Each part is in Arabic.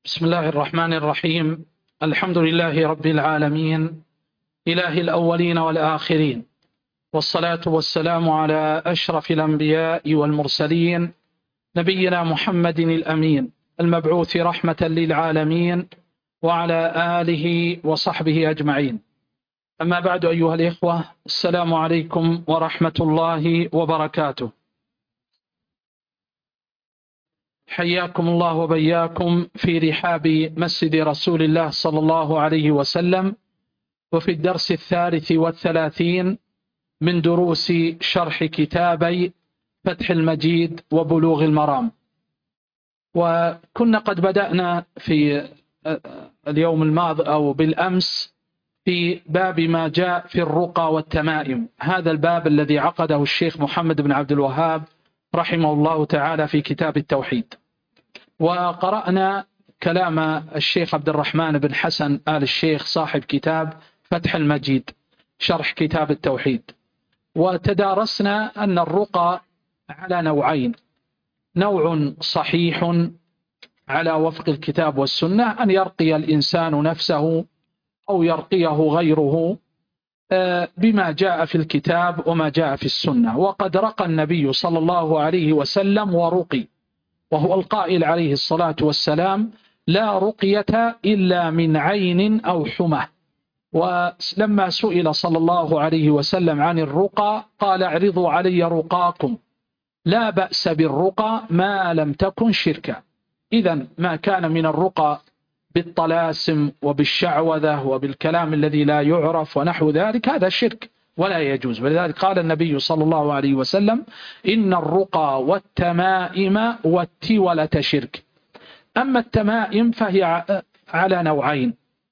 بسم الله الرحمن الرحيم. الحمد لله رب العالمين، إله الأولين والآخرين، والصلاة والسلام على أشرف الأنبياء والمرسلين، نبينا محمد الأمين المبعوث رحمة للعالمين، وعلى آله وصحبه أجمعين. أما بعد، أيها الإخوة، السلام عليكم ورحمة الله وبركاته. حياكم الله وبياكم في رحاب مسجد رسول الله صلى الله عليه وسلم، وفي الدرس 33 من دروس شرح كتابي فتح المجيد وبلوغ المرام. وكنا قد بدأنا في اليوم الماضي أو بالأمس في باب ما جاء في الرقى والتمائم، هذا الباب الذي عقده الشيخ محمد بن عبد الوهاب رحمه الله تعالى في كتاب التوحيد. وقرأنا كلام الشيخ عبد الرحمن بن حسن آل الشيخ صاحب كتاب فتح المجيد شرح كتاب التوحيد، وتدارسنا أن الرقى على نوعين: نوع صحيح على وفق الكتاب والسنة، أن يرقي الإنسان نفسه أو يرقيه غيره بما جاء في الكتاب وما جاء في السنة. وقد رقى النبي صلى الله عليه وسلم ورقي، وهو القائل عليه الصلاة والسلام: لا رقية إلا من عين أو حمى. ولما سئل صلى الله عليه وسلم عن الرقى قال: اعرضوا علي رقاكم، لا بأس بالرقى ما لم تكن شركا. إذن ما كان من الرقى بالطلاسم وبالشعوذة وبالكلام الذي لا يعرف ونحو ذلك هذا شرك ولا يجوز. ولذلك قال النبي صلى الله عليه وسلم: إن الرقى والتمائم والتولة شرك. أما التمائم فهي على نوعين: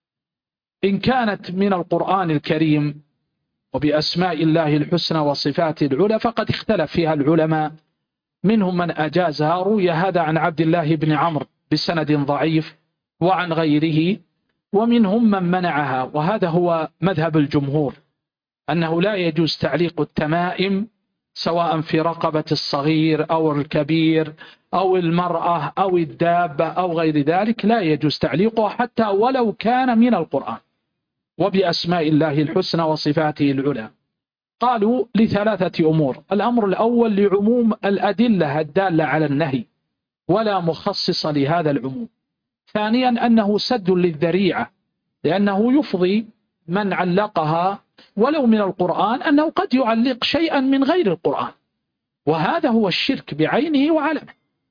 إن كانت من القرآن الكريم وبأسماء الله الحسنى وصفاته العلى فقد اختلف فيها العلماء، منهم من أجازها، روي هذا عن عبد الله بن عمرو بسند ضعيف وعن غيره، ومنهم من منعها، وهذا هو مذهب الجمهور، أنه لا يجوز تعليق التمائم سواء في رقبة الصغير أو الكبير أو المرأة أو الدابة أو غير ذلك، لا يجوز تعليقها حتى ولو كان من القرآن وبأسماء الله الحسنى وصفاته العلى. قالوا لثلاثة أمور: الأمر الأول لعموم الأدلة الدالة على النهي ولا مخصص لهذا العموم. ثانيا أنه سد للذريعة، لأنه يفضي من علقها ولو من القرآن أنه قد يعلق شيئا من غير القرآن، وهذا هو الشرك بعينه وعلمه.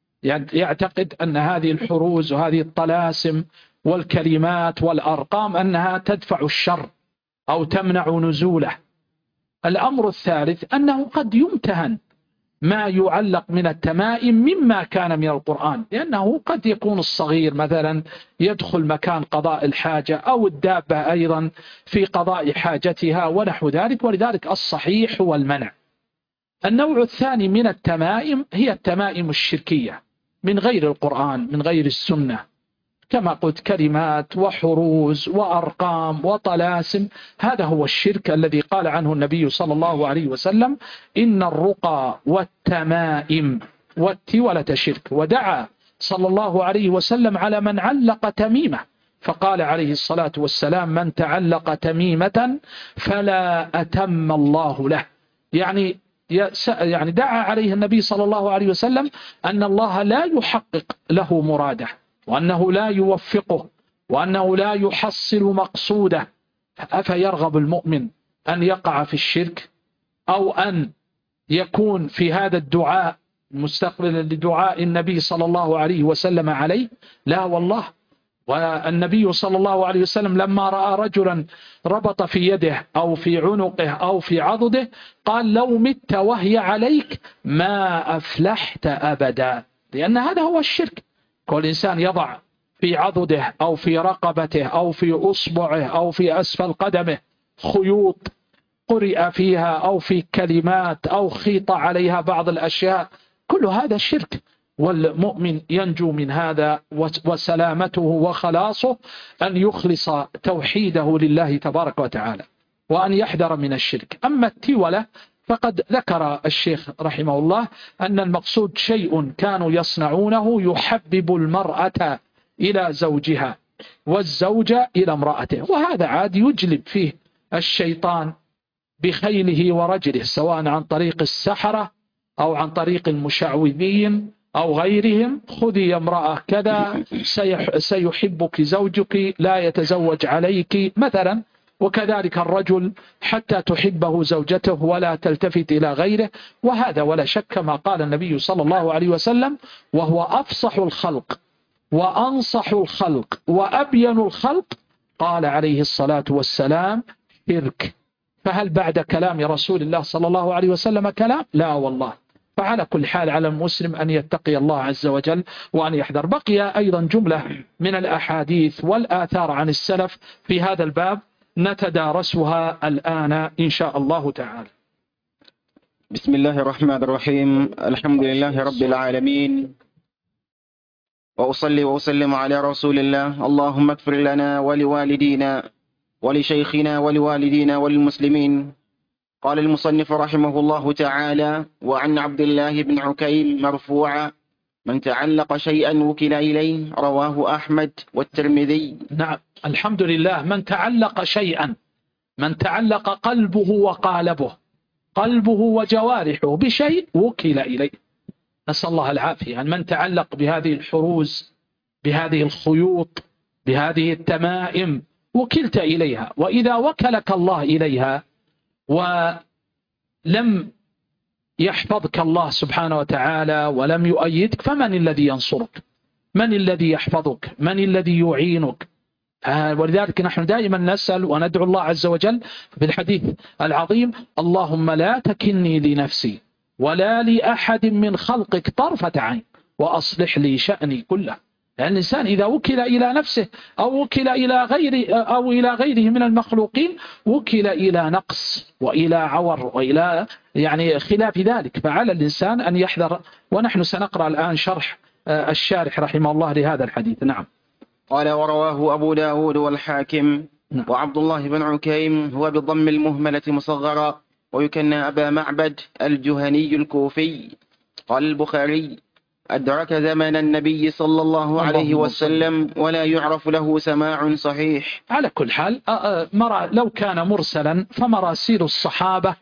يعتقد أن هذه الحروز وهذه الطلاسم والكلمات والأرقام أنها تدفع الشر أو تمنع نزوله. الأمر الثالث أنه قد يمتهن ما يعلق من التمائم مما كان من القرآن، لأنه قد يكون الصغير مثلا يدخل مكان قضاء الحاجة، أو الدابة أيضا في قضاء حاجتها ونحو ذلك، ولذلك الصحيح هو المنع. النوع الثاني من التمائم هي التمائم الشركية من غير القرآن من غير السنة، كما قلت كلمات وحروز وأرقام وطلاسم، هذا هو الشرك الذي قال عنه النبي صلى الله عليه وسلم: إن الرقى والتمائم والتولة شرك. ودعا صلى الله عليه وسلم على من علق تميمة، فقال عليه الصلاة والسلام: من تعلق تميمة فلا أتم الله له. يعني دعا عليه النبي صلى الله عليه وسلم أن الله لا يحقق له مراده، وأنه لا يوفقه، وأنه لا يحصل مقصوده. أفيرغب المؤمن أن يقع في الشرك أو أن يكون في هذا الدعاء مستقبلا لدعاء النبي صلى الله عليه وسلم عليه؟ لا والله. والنبي صلى الله عليه وسلم لما رأى رجلا ربط في يده أو في عنقه أو في عضده قال: لو مت وهي عليك ما أفلحت أبدا، لأن هذا هو الشرك. كل إنسان يضع في عضده أو في رقبته أو في أصبعه أو في أسفل قدمه خيوط قرئ فيها أو في كلمات أو خيط عليها بعض الأشياء، كل هذا شرك. والمؤمن ينجو من هذا، وسلامته وخلاصه أن يخلص توحيده لله تبارك وتعالى، وأن يحذر من الشرك. أما التولة فقد ذكر الشيخ رحمه الله أن المقصود شيء كانوا يصنعونه يحبب المرأة إلى زوجها والزوجة إلى امرأته، وهذا عاد يجلب فيه الشيطان بخيله ورجله، سواء عن طريق السحرة أو عن طريق المشعوذين أو غيرهم. خذي يا امرأة كذا، سيحبك زوجك، لا يتزوج عليك مثلا. وكذلك الرجل حتى تحبه زوجته ولا تلتفت إلى غيره. وهذا ولا شك ما قال النبي صلى الله عليه وسلم، وهو أفصح الخلق وأنصح الخلق وأبين الخلق، قال عليه الصلاة والسلام: شرك. فهل بعد كلام رسول الله صلى الله عليه وسلم كلام؟ لا والله. فعلى كل حال على المسلم أن يتقي الله عز وجل وأن يحذر. بقي أيضا جملة من الأحاديث والآثار عن السلف في هذا الباب نتدارسها الآن إن شاء الله تعالى. بسم الله الرحمن الرحيم. الحمد لله رب العالمين، وأصلي وأسلم على رسول الله. اللهم اغفر لنا ولوالدينا ولشيخنا ولوالدينا وللمسلمين. قال المصنف رحمه الله تعالى: وعن عبد الله بن عكيم مرفوعا: من تعلق شيئا وكل إليه. رواه أحمد والترمذي. نعم، الحمد لله. من تعلق شيئا، من تعلق قلبه وقالبه، قلبه وجوارحه بشيء وكل إليه. نسأل الله العافية. من تعلق بهذه الحروز، بهذه الخيوط، بهذه التمائم، وكلت إليها. وإذا وكلك الله إليها ولم يحفظك الله سبحانه وتعالى ولم يؤيدك، فمن الذي ينصرك؟ من الذي يحفظك؟ من الذي يعينك؟ ولذلك نحن دائما نسأل وندعو الله عز وجل في الحديث العظيم: اللهم لا تكلني لنفسي ولا لأحد من خلقك طرفة عين وأصلح لي شأني كله. يعني الإنسان إذا وكل إلى نفسه أو وكل إلى غيره من المخلوقين، وكل إلى نقص وإلى عور وإلى يعني خلاف ذلك. فعلى الإنسان أن يحذر. ونحن سنقرأ الآن شرح الشارح رحمه الله لهذا الحديث. نعم. قال: ورواه أبو داود والحاكم. نعم. وعبد الله بن عكيم هو بضم المهملة مصغرا، ويكنى أبا معبد الجهني الكوفي. قال البخاري: أدرك زمن النبي صلى الله عليه وسلم ولا يعرف له سماع صحيح. على كل حال لو كان مرسلا فمراسيل الصحابة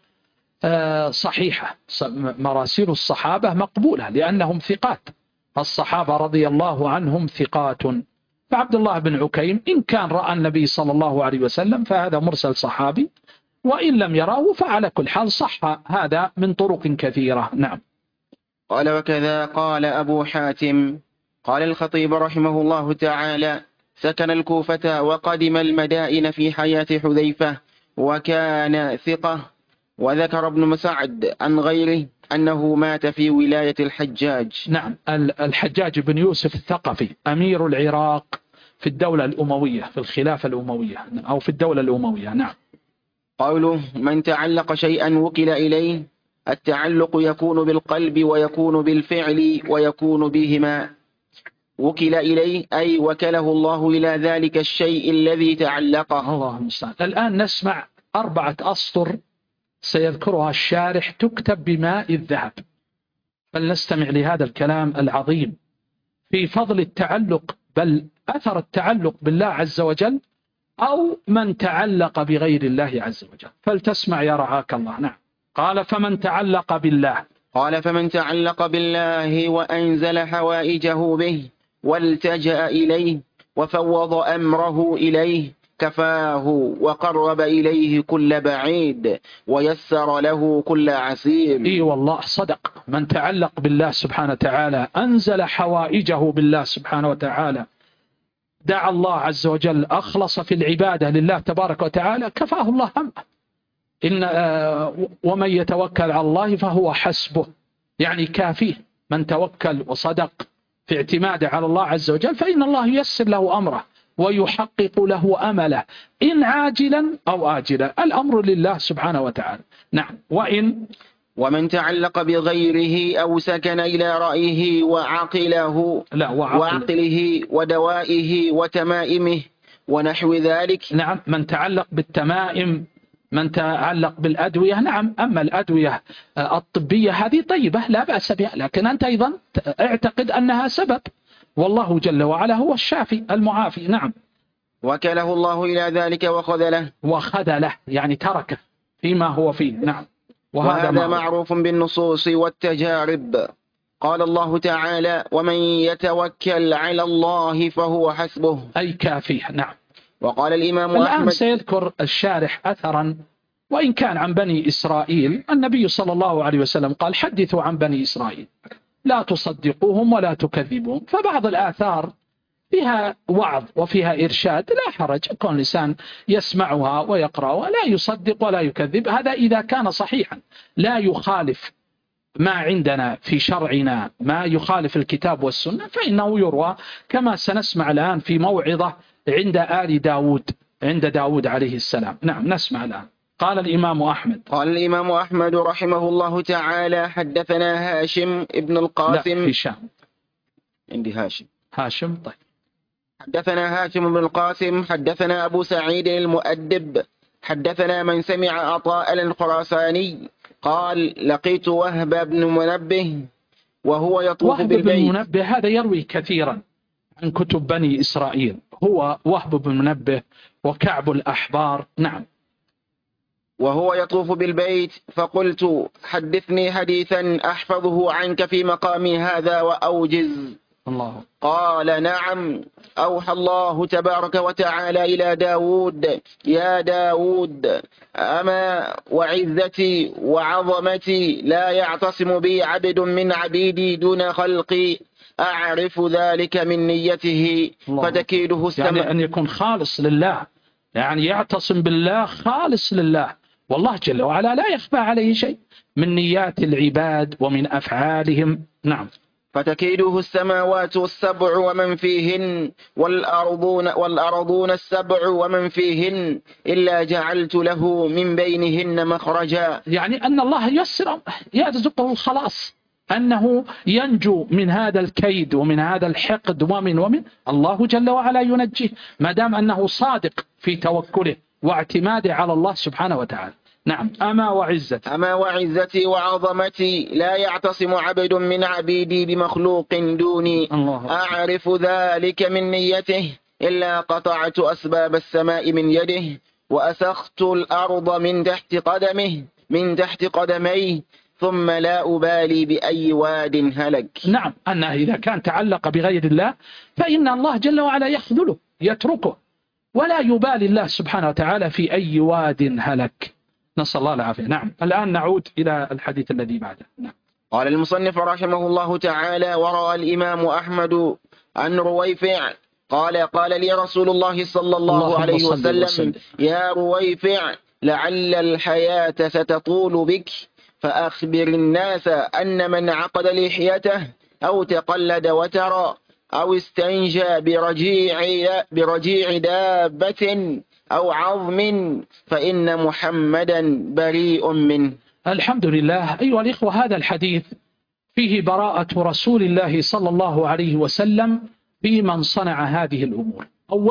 صحيحة، مراسيل الصحابة مقبولة لأنهم ثقات، الصحابة رضي الله عنهم ثقات. فعبد الله بن عكيم إن كان رأى النبي صلى الله عليه وسلم فهذا مرسل صحابي، وإن لم يراه فعلى كل حال صح هذا من طرق كثيرة. نعم. قال: وكذا قال أبو حاتم. قال الخطيب رحمه الله تعالى: سكن الكوفة وقدم المدائن في حياة حذيفة وكان ثقة. وذكر ابن مسعد عن غيره أنه مات في ولاية الحجاج. نعم، الحجاج بن يوسف الثقفي أمير العراق في الدولة الأموية، في الخلافة الأموية أو في الدولة الأموية. نعم. قوله: من تعلق شيئا وكل إليه. التعلق يكون بالقلب ويكون بالفعل ويكون بهما. وكل إليه أي وكله الله إلى ذلك الشيء الذي تعلقه. الله المستعان. الآن نسمع 4 أسطر سيذكرها الشارح تكتب بماء الذهب، فلنستمع لهذا الكلام العظيم في فضل التعلق، بل أثر التعلق بالله عز وجل أو من تعلق بغير الله عز وجل. فلتسمع يا رعاك الله. نعم. قال: فمن تعلق بالله. قال: فمن تعلق بالله وأنزل حوائجه به والتجأ إليه وفوض أمره إليه، كفاه وقرب إليه كل بعيد ويسر له كل عسير. إي والله صدق. من تعلق بالله سبحانه وتعالى أنزل حوائجه بالله سبحانه وتعالى، دعا الله عز وجل، أخلص في العبادة لله تبارك وتعالى، كفاه الله همه. ومن يتوكل على الله فهو حسبه، يعني كافيه. من توكل وصدق في اعتماده على الله عز وجل فإن الله ييسر له أمره ويحقق له أمله، إن عاجلا أو آجلا. الأمر لله سبحانه وتعالى. نعم. ومن تعلق بغيره أو سكن إلى رأيه وعقله ودوائه وتمائمه ونحو ذلك. نعم. من تعلق بالتمائم، من تعلق بالأدوية. نعم. أما الأدوية الطبية هذه طيبة لا بأس بها، لكن أنت أيضا اعتقد أنها سبب، والله جل وعلا هو الشافي المعافي. نعم. وكله الله إلى ذلك وخذله يعني تركه فيما هو فيه. نعم. وهذا معروف بالنصوص والتجارب. قال الله تعالى: ومن يتوكل على الله فهو حسبه، أي كافيه. نعم. وقال الإمام الآن أحمد. سيذكر الشارح أثرا وإن كان عن بني إسرائيل. النبي صلى الله عليه وسلم قال: حدثوا عن بني إسرائيل لا تصدقوهم ولا تكذبوهم. فبعض الآثار فيها وعظ وفيها إرشاد، لا حرج كون الإنسان يسمعها ويقرأها، لا يصدق ولا يكذب. هذا إذا كان صحيحا لا يخالف ما عندنا في شرعنا، ما يخالف الكتاب والسنة، فإنه يروى كما سنسمع الآن في موعظة عند آل داود، عند داود عليه السلام. نعم نسمع الآن. قال الإمام أحمد رحمه الله تعالى: حدثنا هاشم ابن القاسم. لا، هشام. عندي هاشم. طيب. حدثنا هاشم بن القاسم حدثنا أبو سعيد المؤدب حدثنا من سمع عطاء الخراساني قال: لقيت وهب بن منبه وهو يطوف بالبيت. وهب بن منبه هذا يروي كثيرا عن كتب بني إسرائيل، هو وهب بن منبه وكعب الأحبار. نعم. وهو يطوف بالبيت، فقلت: حدثني حديثا أحفظه عنك في مقامي هذا وأوجز. الله. قال: نعم. أوحى الله تبارك وتعالى إلى داود: يا داود، أما وعزتي وعظمتي لا يعتصم بي عبد من عبيدي دون خلقي، أعرف ذلك من نيته فتكيده السماء. يعني أن يكون خالص لله، يعني يعتصم بالله خالص لله، والله جل وعلا لا يخفى عليه شيء من نيات العباد ومن أفعالهم. نعم. فتكيده السماوات السبع ومن فيهن والأرضون السبع ومن فيهن إلا جعلت له من بينهن مخرجا. يعني أن الله يرزقه الخلاص، أنه ينجو من هذا الكيد ومن هذا الحقد ومن الله جل وعلا ينجيه ما دام أنه صادق في توكله واعتماده على الله سبحانه وتعالى. نعم. أما وعزتي وعظمتي لا يعتصم عبد من عبيدي بمخلوق دوني، أعرف ذلك من نيته، إلا قطعت أسباب السماء من يده وأسخت الأرض من تحت قدميه ثم لا أبالي بأي واد هلك. نعم. أنه إذا كان تعلق بغير الله فإن الله جل وعلا يخذله يتركه، ولا يبالي الله سبحانه وتعالى في أي واد هلك. نسأل الله العافية. نعم. الآن نعود إلى الحديث الذي بعده. نعم. قال المصنف رحمه الله تعالى: ورأى الإمام أحمد عن رويفع قال لي رسول الله صلى الله عليه وسلم: يا رويفع، لعل الحياة ستطول بك، فأخبر الناس أن من عقد لحيته أو تقلد وترى أو استنجى برجيع دابة أو عظم فإن محمدا بريء منه. الحمد لله. أيها الإخوة، هذا الحديث فيه براءة رسول الله صلى الله عليه وسلم بمن صنع هذه الأمور.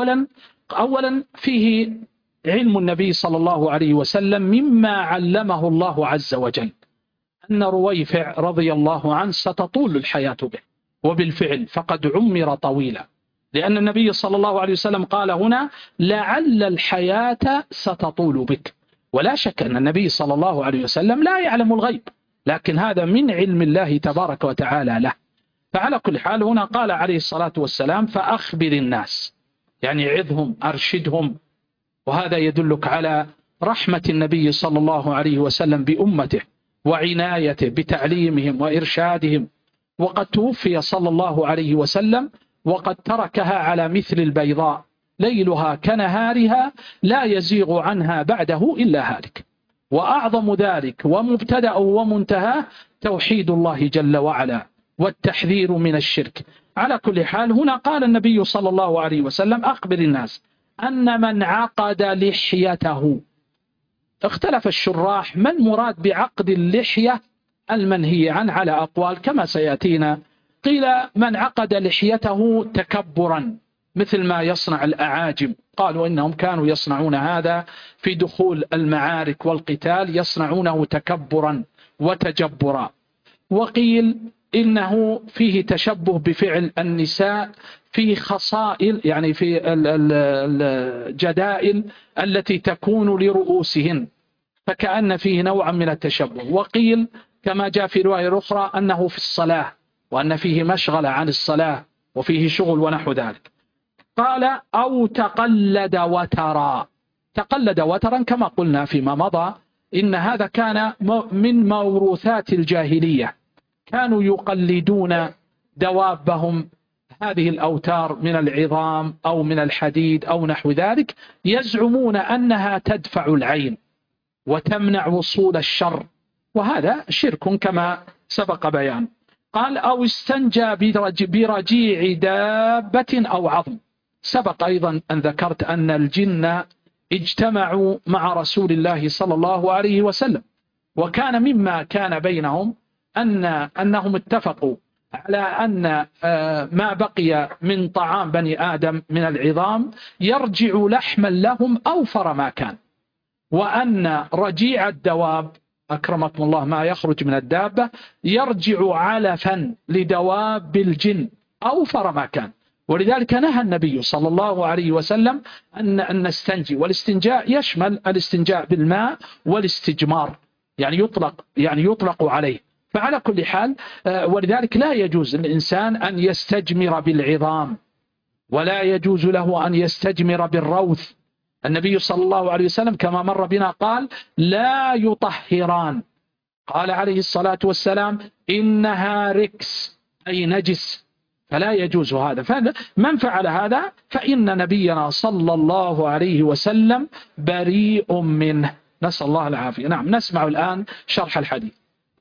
أولا فيه علم النبي صلى الله عليه وسلم مما علمه الله عز وجل أن رويفع رضي الله عنه ستطول الحياة به، وبالفعل فقد عمر طويلا، لأن النبي صلى الله عليه وسلم قال هنا: لعل الحياة ستطول بك. ولا شك أن النبي صلى الله عليه وسلم لا يعلم الغيب، لكن هذا من علم الله تبارك وتعالى له. فعلى كل حال هنا قال عليه الصلاة والسلام: فأخبر الناس، يعني عظهم أرشدهم. وهذا يدلك على رحمة النبي صلى الله عليه وسلم بأمته وعنايته بتعليمهم وإرشادهم. وقد توفي صلى الله عليه وسلم وقد تركها على مثل البيضاء ليلها كنهارها لا يزيغ عنها بعده إلا هالك. وأعظم ذلك ومبتدأ ومنتهى توحيد الله جل وعلا والتحذير من الشرك. على كل حال هنا قال النبي صلى الله عليه وسلم: أخبر الناس أن من عقد لحيته. اختلف الشراح ما المراد بعقد اللحية المنهي عنه على أقوال كما سيأتينا. قيل من عقد لحيته تكبرا مثل ما يصنع الأعاجم، قالوا إنهم كانوا يصنعون هذا في دخول المعارك والقتال، يصنعونه تكبرا وتجبرا. وقيل إنه فيه تشبه بفعل النساء في خصائل، يعني في الجدائل التي تكون لرؤوسهن، فكأن فيه نوعا من التشبه. وقيل كما جاء في رواية أخرى أنه في الصلاة، وأن فيه مشغلة عن الصلاة وفيه شغل ونحو ذلك. قال أو تقلد وترا. تقلد وترا كما قلنا فيما مضى إن هذا كان من موروثات الجاهلية، كانوا يقلدون دوابهم هذه الأوتار من العظام أو من الحديد أو نحو ذلك، يزعمون أنها تدفع العين وتمنع وصول الشر، وهذا شرك كما سبق بيان. قال أو استنجى برجيع دابة أو عظم. سبق أيضا أن ذكرت أن الجن اجتمعوا مع رسول الله صلى الله عليه وسلم، وكان مما كان بينهم أنهم اتفقوا على أن ما بقي من طعام بني آدم من العظام يرجع لحما لهم أوفر ما كان، وأن رجيع الدواب أكرمكم الله ما يخرج من الدابة يرجع علفا لدواب الجن أوفر ما كان. ولذلك نهى النبي صلى الله عليه وسلم أن نستنجي، والاستنجاء يشمل الاستنجاء بالماء والاستجمار، يعني يطلق عليه. فعلى كل حال ولذلك لا يجوز للإنسان أن يستجمر بالعظام، ولا يجوز له أن يستجمر بالروث. النبي صلى الله عليه وسلم كما مر بنا قال لا يطهران، قال عليه الصلاة والسلام إنها ركس أي نجس، فلا يجوز هذا. فمن فعل هذا فإن نبينا صلى الله عليه وسلم بريء منه، نسأل الله العافية. نعم، نسمع الآن شرح الحديث.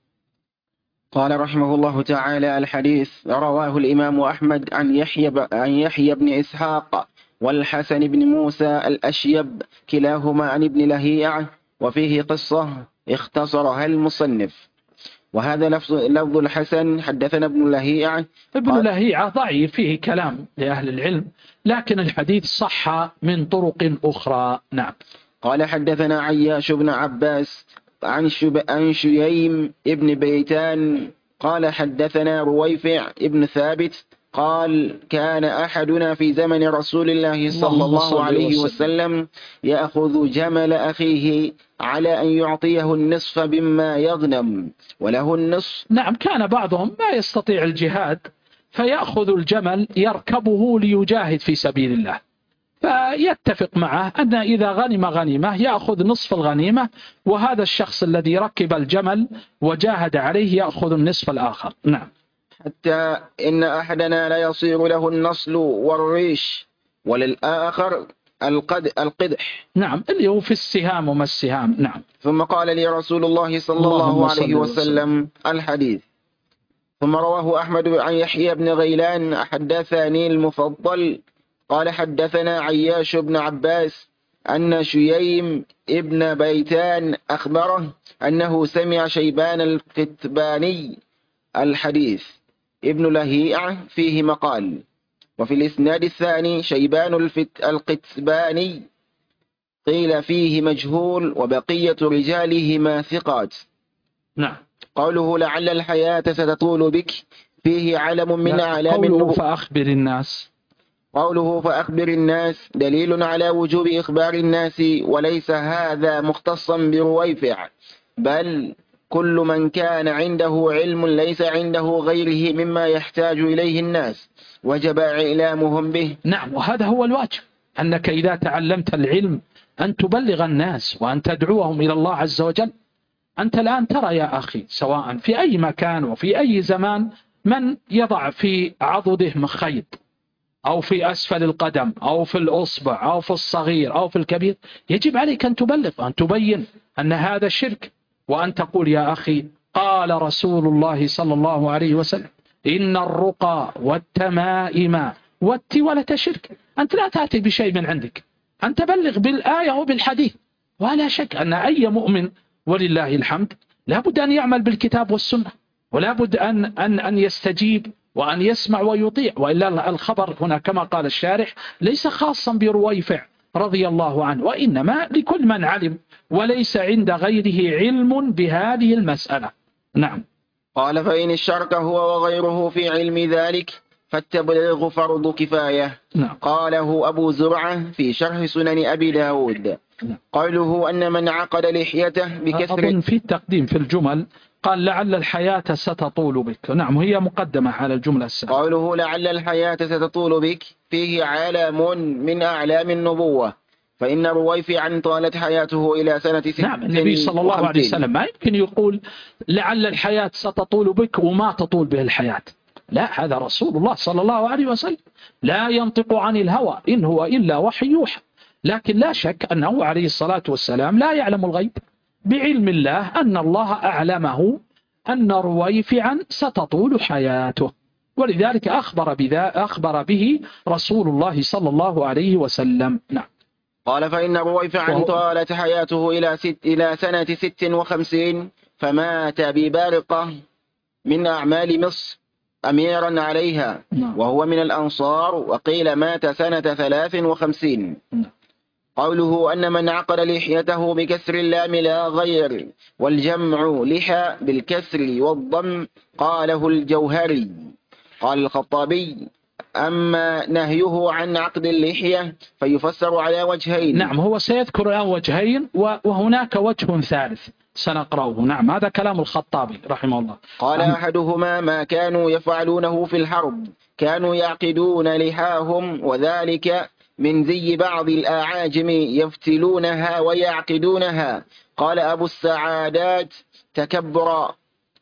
قال رحمه الله تعالى: الحديث رواه الإمام أحمد عن يحيى بن إسحاق والحسن بن موسى الأشيب كلاهما عن ابن لهيعة، وفيه قصة اختصرها المصنف. وهذا لفظ الحسن: حدثنا ابن لهيعة. ابن لهيعة ضعيف فيه كلام لأهل العلم، لكن الحديث صح من طرق أخرى. نعم. قال حدثنا عياش بن عباس عن شييم ابن بيتان قال حدثنا رويفع ابن ثابت قال كان أحدنا في زمن رسول الله صلى الله عليه وسلم يأخذ جمل أخيه على أن يعطيه النصف مما يغنم وله النصف. نعم، كان بعضهم ما يستطيع الجهاد فيأخذ الجمل يركبه ليجاهد في سبيل الله، فيتفق معه أن إذا غنم غنيمة يأخذ نصف الغنيمة، وهذا الشخص الذي ركب الجمل وجاهد عليه يأخذ النصف الآخر. نعم. حتى إن أحدنا لا يصير له النصل والريش وللآخر القدح. نعم، اللي هو في السهام وما السهام. نعم. ثم قال لي رسول الله صلى الله عليه وسلم الحديث. ثم رواه أحمد عن يحيى بن غيلان حدثني المفضل قال حدثنا عياش بن عباس أن شييم ابن بيتان أخبره أنه سمع شيبان القتباني الحديث. ابن لهيعة فيه مقال. وفي الإسناد الثاني شيبان القتباني قيل فيه مجهول وبقية رجالهما ثقات. نعم. قوله لعل الحياة ستطول بك فيه علم من أعلام قوله فأخبر الناس. قوله فأخبر الناس دليل على وجوب إخبار الناس، وليس هذا مختصا برويفع، بل كل من كان عنده علم ليس عنده غيره مما يحتاج إليه الناس وجب إعلامهم به. نعم، وهذا هو الواجب، أنك إذا تعلمت العلم أن تبلغ الناس وأن تدعوهم إلى الله عز وجل. أنت الآن ترى يا أخي سواء في أي مكان وفي أي زمان من يضع في عضده مخيط أو في أسفل القدم أو في الأصبع أو في الصغير أو في الكبير، يجب عليك أن تبلغ، أن تبين أن هذا شرك، وأن تقول يا أخي قال رسول الله صلى الله عليه وسلم إن الرقى والتمائم والتولة شرك. أنت لا تأتي بشيء من عندك، أن تبلغ بالآية وبالحديث. ولا شك أن أي مؤمن ولله الحمد لا بد أن يعمل بالكتاب والسنة، ولا بد أن يستجيب وأن يسمع ويطيع، وإلا الخبر هنا كما قال الشارح ليس خاصا برويفع رضي الله عنه، وإنما لكل من علم وليس عند غيره علم بهذه المسألة. نعم. قال فإن اشترك هو وغيره في علم ذلك فالتبليغ فرض كفاية. نعم. قاله أبو زرعة في شرح سنن أبي داود. قوله أن من عقد لحيته بكسر أظن في التقديم في الجمل قال لعل الحياة ستطول بك. نعم، هي مقدمة على الجملة السابقة. قوله لعل الحياة ستطول بك فيه علام من أعلام النبوة، فإن رويفعا طالت حياته إلى سنة 56. نعم، النبي صلى الله عليه وسلم ما يمكن يقول لعل الحياة ستطول بك وما تطول به الحياة. لا، هذا رسول الله صلى الله عليه وسلم لا ينطق عن الهوى إن هو إلا وحي يوحى. لكن لا شك أنه عليه الصلاة والسلام لا يعلم الغيب، بعلم الله أن الله أعلمه أن رويفعا ستطول حياته، ولذلك أخبر به رسول الله صلى الله عليه وسلم. نعم. قال فإن رويفعا طالت حياته إلى سنة 56 فمات ببارقة من أعمال مصر أميرا عليها، وهو من الأنصار، وقيل مات سنة 53. قوله أن من عقد لحيته بكسر اللام لا غير، والجمع لحى بالكسر والضم، قاله الجوهري. قال الخطابي أما نهيه عن عقد اللحية فيفسر على وجهين. نعم، هو سيذكر الآن وجهين وهناك وجه ثالث سنقرأه. نعم، هذا كلام الخطابي رحمه الله. قال أحدهما ما كانوا يفعلونه في الحرب، كانوا يعقدون لحاهم، وذلك من زي بعض الأعاجم يفتلونها ويعقدونها. قال أبو السعادات تكبر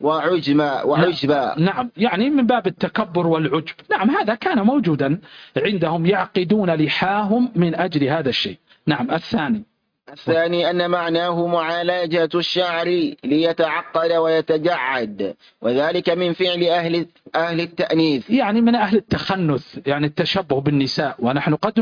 وعجبا. نعم، يعني من باب التكبر والعجب. نعم، هذا كان موجودا عندهم، يعقدون لحاهم من أجل هذا الشيء. نعم. الثاني أن معناه معالجة الشعر ليتعقد ويتجعد، وذلك من فعل أهل التأنيث، يعني من أهل التخنث، يعني التشبه بالنساء. ونحن قد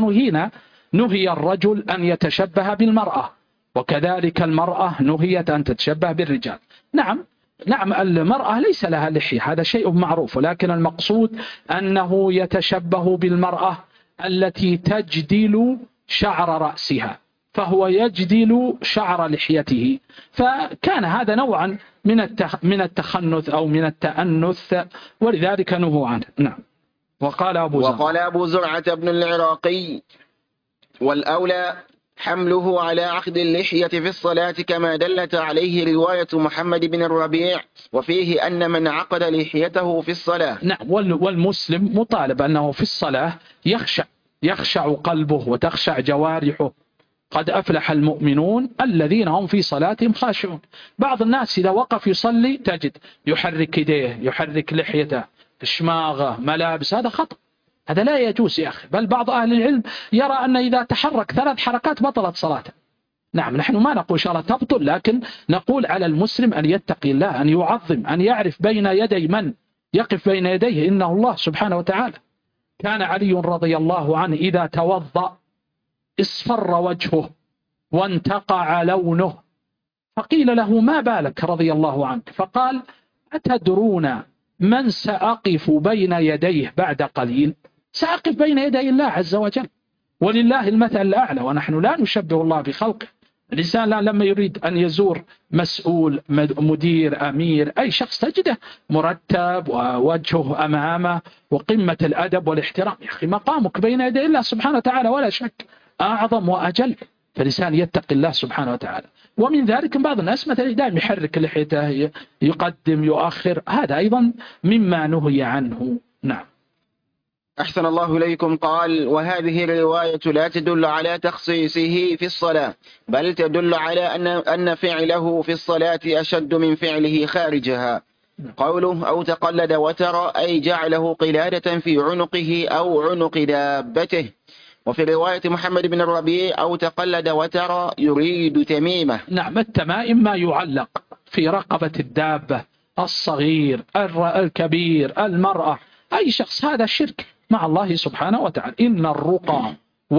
نهي الرجل أن يتشبه بالمرأة، وكذلك المرأة نهيت أن تتشبه بالرجال. نعم، المرأة ليس لها لحية، هذا شيء معروف، ولكن المقصود أنه يتشبه بالمرأة التي تجدل شعر رأسها، فهو يجدل شعر لحيته، فكان هذا نوعا من التخنث أو من التأنث، ولذلك نهوا عنه. نعم. وقال أبو زرعة بن العراقي والأولى حمله على عقد اللحية في الصلاة كما دلت عليه رواية محمد بن الربيع، وفيه أن من عقد لحيته في الصلاة. نعم، والمسلم مطالب أنه في الصلاة يخشع قلبه وتخشع جوارحه. قد أفلح المؤمنون الذين هم في صلاتهم خاشعون. بعض الناس إذا وقف يصلي تجد يحرك يديه، يحرك لحيته، شماغه، ملابس، هذا خطأ، هذا لا يجوز يا أخي. بل بعض أهل العلم يرى أن إذا تحرك 3 حركات بطلت صلاته. نعم، نحن ما نقول إن شاء الله تبطل، لكن نقول على المسلم أن يتقي الله، أن يعظم، أن يعرف بين يدي من يقف بين يديه إنه الله سبحانه وتعالى. كان علي رضي الله عنه إذا توضأ اصفر وجهه وانتقع لونه، فقيل له ما بالك رضي الله عنك؟ فقال أتدرون من سأقف بين يديه بعد قليل؟ سأقف بين يدي الله عز وجل، ولله المثل الأعلى، ونحن لا نشبه الله بخلقه. الإنسان لما يريد أن يزور مسؤول، مدير، أمير، أي شخص تجده مرتب ووجهه أمامه وقمة الأدب والاحترام. يا أخي مقامك بين يدي الله سبحانه وتعالى ولا شك أعظم وأجل، فالإنسان يتقي الله سبحانه وتعالى. ومن ذلك بعض الناس مثلا دائما يحرك لحيته، يقدم يؤخر، هذا أيضا مما نهي عنه. نعم. أحسن الله إليكم. قال وهذه الرواية لا تدل على تخصيصه في الصلاة، بل تدل على أن فعله في الصلاة أشد من فعله خارجها. قوله أو تقلد وتر أي جعله قلادة في عنقه أو عنق دابته. وفي رواية محمد بن الربيع أو تقلد وتر يريد تميمة. نعم، التمائم ما يعلق في رقبة الدابة، الصغير، الكبير، المرأة، أي شخص، هذا شرك مع الله سبحانه وتعالى. إن الرقى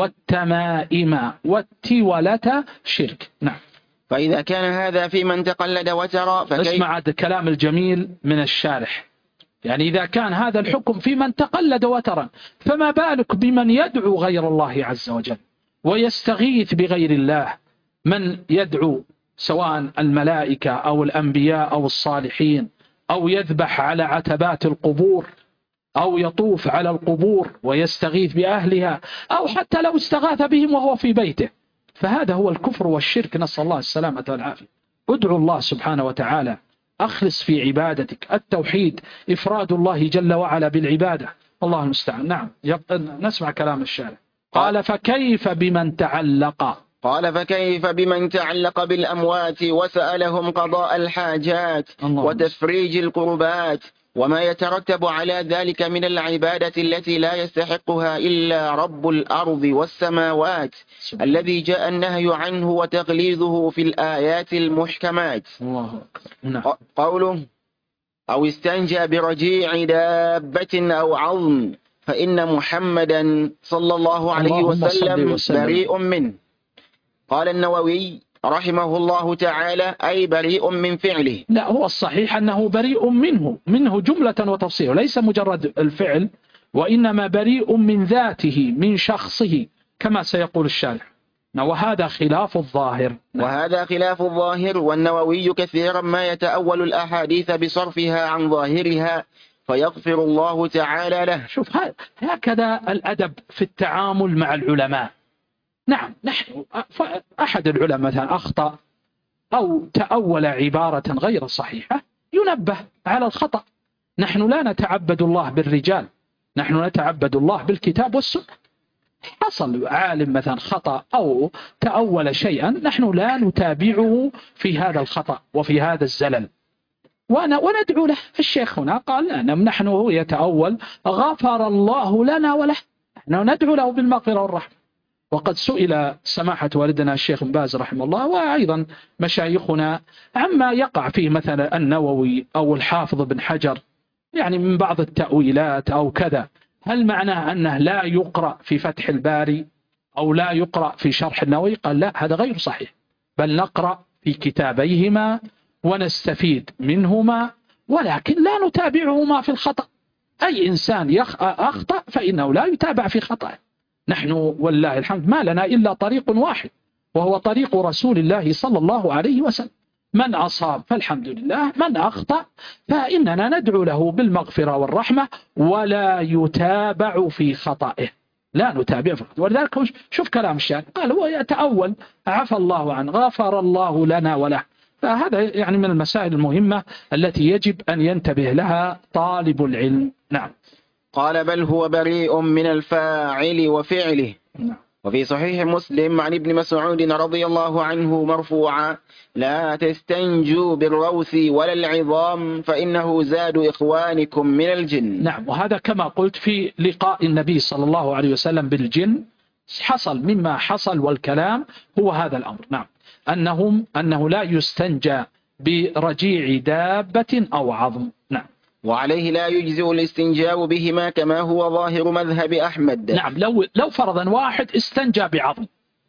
والتمائم والتولة شرك. نعم. فإذا كان هذا في من تقلد وتر اسمع هذا الكلام الجميل من الشارح، يعني إذا كان هذا الحكم في من تقلد وترا، فما بالك بمن يدعو غير الله عز وجل ويستغيث بغير الله، من يدعو سواء الملائكة أو الأنبياء أو الصالحين أو يذبح على عتبات القبور، أو يطوف على القبور ويستغيث بأهلها، أو حتى لو استغاث بهم وهو في بيته، فهذا هو الكفر والشرك، نسأل الله السلامة والعافية. ادعو الله سبحانه وتعالى، أخلص في عبادتك، التوحيد، إفراد الله جل وعلا بالعبادة، الله المستعان. نعم، نسمع كلام الشارع. قال فكيف بمن تعلق بالأموات وسألهم قضاء الحاجات وتفريج القربات وما يترتب على ذلك من العبادة التي لا يستحقها إلا رب الأرض والسماوات الذي جاء النهي عنه وتغليظه في الآيات المحكمات. قوله أو استنجى برجيع دابة أو عظم فإن محمدا صلى الله عليه وسلم بريء منه. قال النووي رحمه الله تعالى أي بريء من فعله. لا، هو الصحيح أنه بريء منه جملة وتفصيل، ليس مجرد الفعل، وإنما بريء من ذاته، من شخصه، كما سيقول الشارع. وهذا خلاف الظاهر. والنووي كثيرا ما يتأول الأحاديث بصرفها عن ظاهرها فيغفر الله تعالى له. شوف، هكذا الأدب في التعامل مع العلماء. نعم، نحن أحد العلماء مثلا أخطأ أو تأول عبارة غير صحيحة ينبه على الخطأ. نحن لا نتعبد الله بالرجال، نحن نتعبد الله بالكتاب والسنة. حصل عالم مثلا خطأ أو تأول شيئا، نحن لا نتابعه في هذا الخطأ وفي هذا الزلل، وندعو له. الشيخ هنا قال نحن هو يتأول، غفر الله لنا وله، نحن ندعو له بالمغفرة والرحمة. وقد سئل سماحة والدنا الشيخ بن باز رحمه الله وأيضا مشايخنا عما يقع فيه مثلا النووي أو الحافظ بن حجر، يعني من بعض التأويلات أو كذا، هل معناه أنه لا يقرأ في فتح الباري أو لا يقرأ في شرح النووي؟ قال لا، هذا غير صحيح، بل نقرأ في كتابيهما ونستفيد منهما، ولكن لا نتابعهما في الخطأ. أي إنسان أخطأ فإنه لا يتابع في خطأه. نحن والله الحمد ما لنا إلا طريق واحد، وهو طريق رسول الله صلى الله عليه وسلم. من أصاب فالحمد لله، من أخطأ فإننا ندعو له بالمغفرة والرحمة ولا يتابع في خطأه، لا نتابع في خطأه. ولذلك شوف كلام الشارع، قال هو يتأول، عفى الله عنه، غفر الله لنا وله. فهذا يعني من المسائل المهمة التي يجب أن ينتبه لها طالب العلم. نعم. قال بل هو بريء من الفاعل وفعله. وفي صحيح مسلم عن ابن مسعود رضي الله عنه مرفوعا لا تستنجوا بالروث ولا العظام فإنه زاد إخوانكم من الجن. نعم، وهذا كما قلت في لقاء النبي صلى الله عليه وسلم بالجن حصل مما حصل، والكلام هو هذا الأمر. نعم، أنه لا يستنجى برجيع دابة أو عظم. نعم. وعليه لا يجزئ الاستنجاء بهما كما هو ظاهر مذهب أحمد. نعم، لو فرضا واحد استنجى بعظم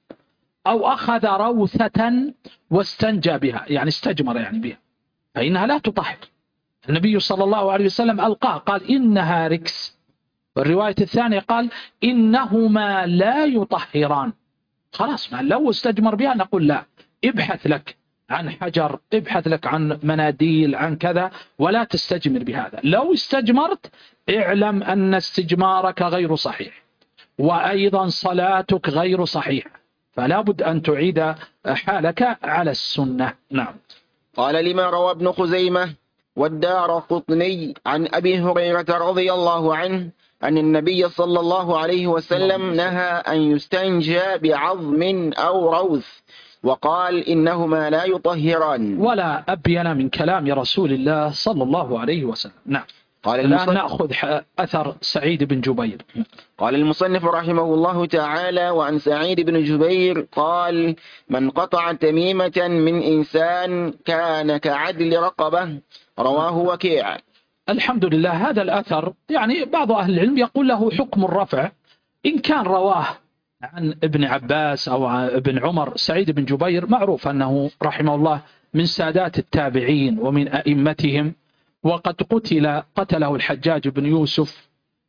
أو أخذ روثة واستنجى بها، يعني استجمر يعني بها، فإنها لا تطهر. النبي صلى الله عليه وسلم ألقاه، قال إنها ركس. والرواية الثانية قال إنهما لا يطهران. خلاص، ما لو استجمر بها نقول لا، ابحث لك عن حجر، ابحث لك عن مناديل، عن كذا، ولا تستجمر بهذا. لو استجمرت اعلم أن استجمارك غير صحيح، وأيضا صلاتك غير صحيحة، فلا بد أن تعيد حالك على السنة. نعم. قال لما روى ابن خزيمة والدارقطني عن أبي هريرة رضي الله عنه أن النبي صلى الله عليه وسلم نهى أن يستنجى بعظم أو روث، وقال إنهما لا يطهران. ولا أبين من كلام رسول الله صلى الله عليه وسلم. نعم. الآن نأخذ أثر سعيد بن جبير. قال المصنف رحمه الله تعالى وعن سعيد بن جبير قال من قطع تميمة من إنسان كان كعدل رقبة. رواه وكيع. الحمد لله. هذا الأثر يعني بعض أهل العلم يقول له حكم الرفع إن كان رواه عن ابن عباس أو عن ابن عمر. سعيد بن جبير معروف أنه رحمه الله من سادات التابعين ومن أئمتهم، وقد قتله الحجاج بن يوسف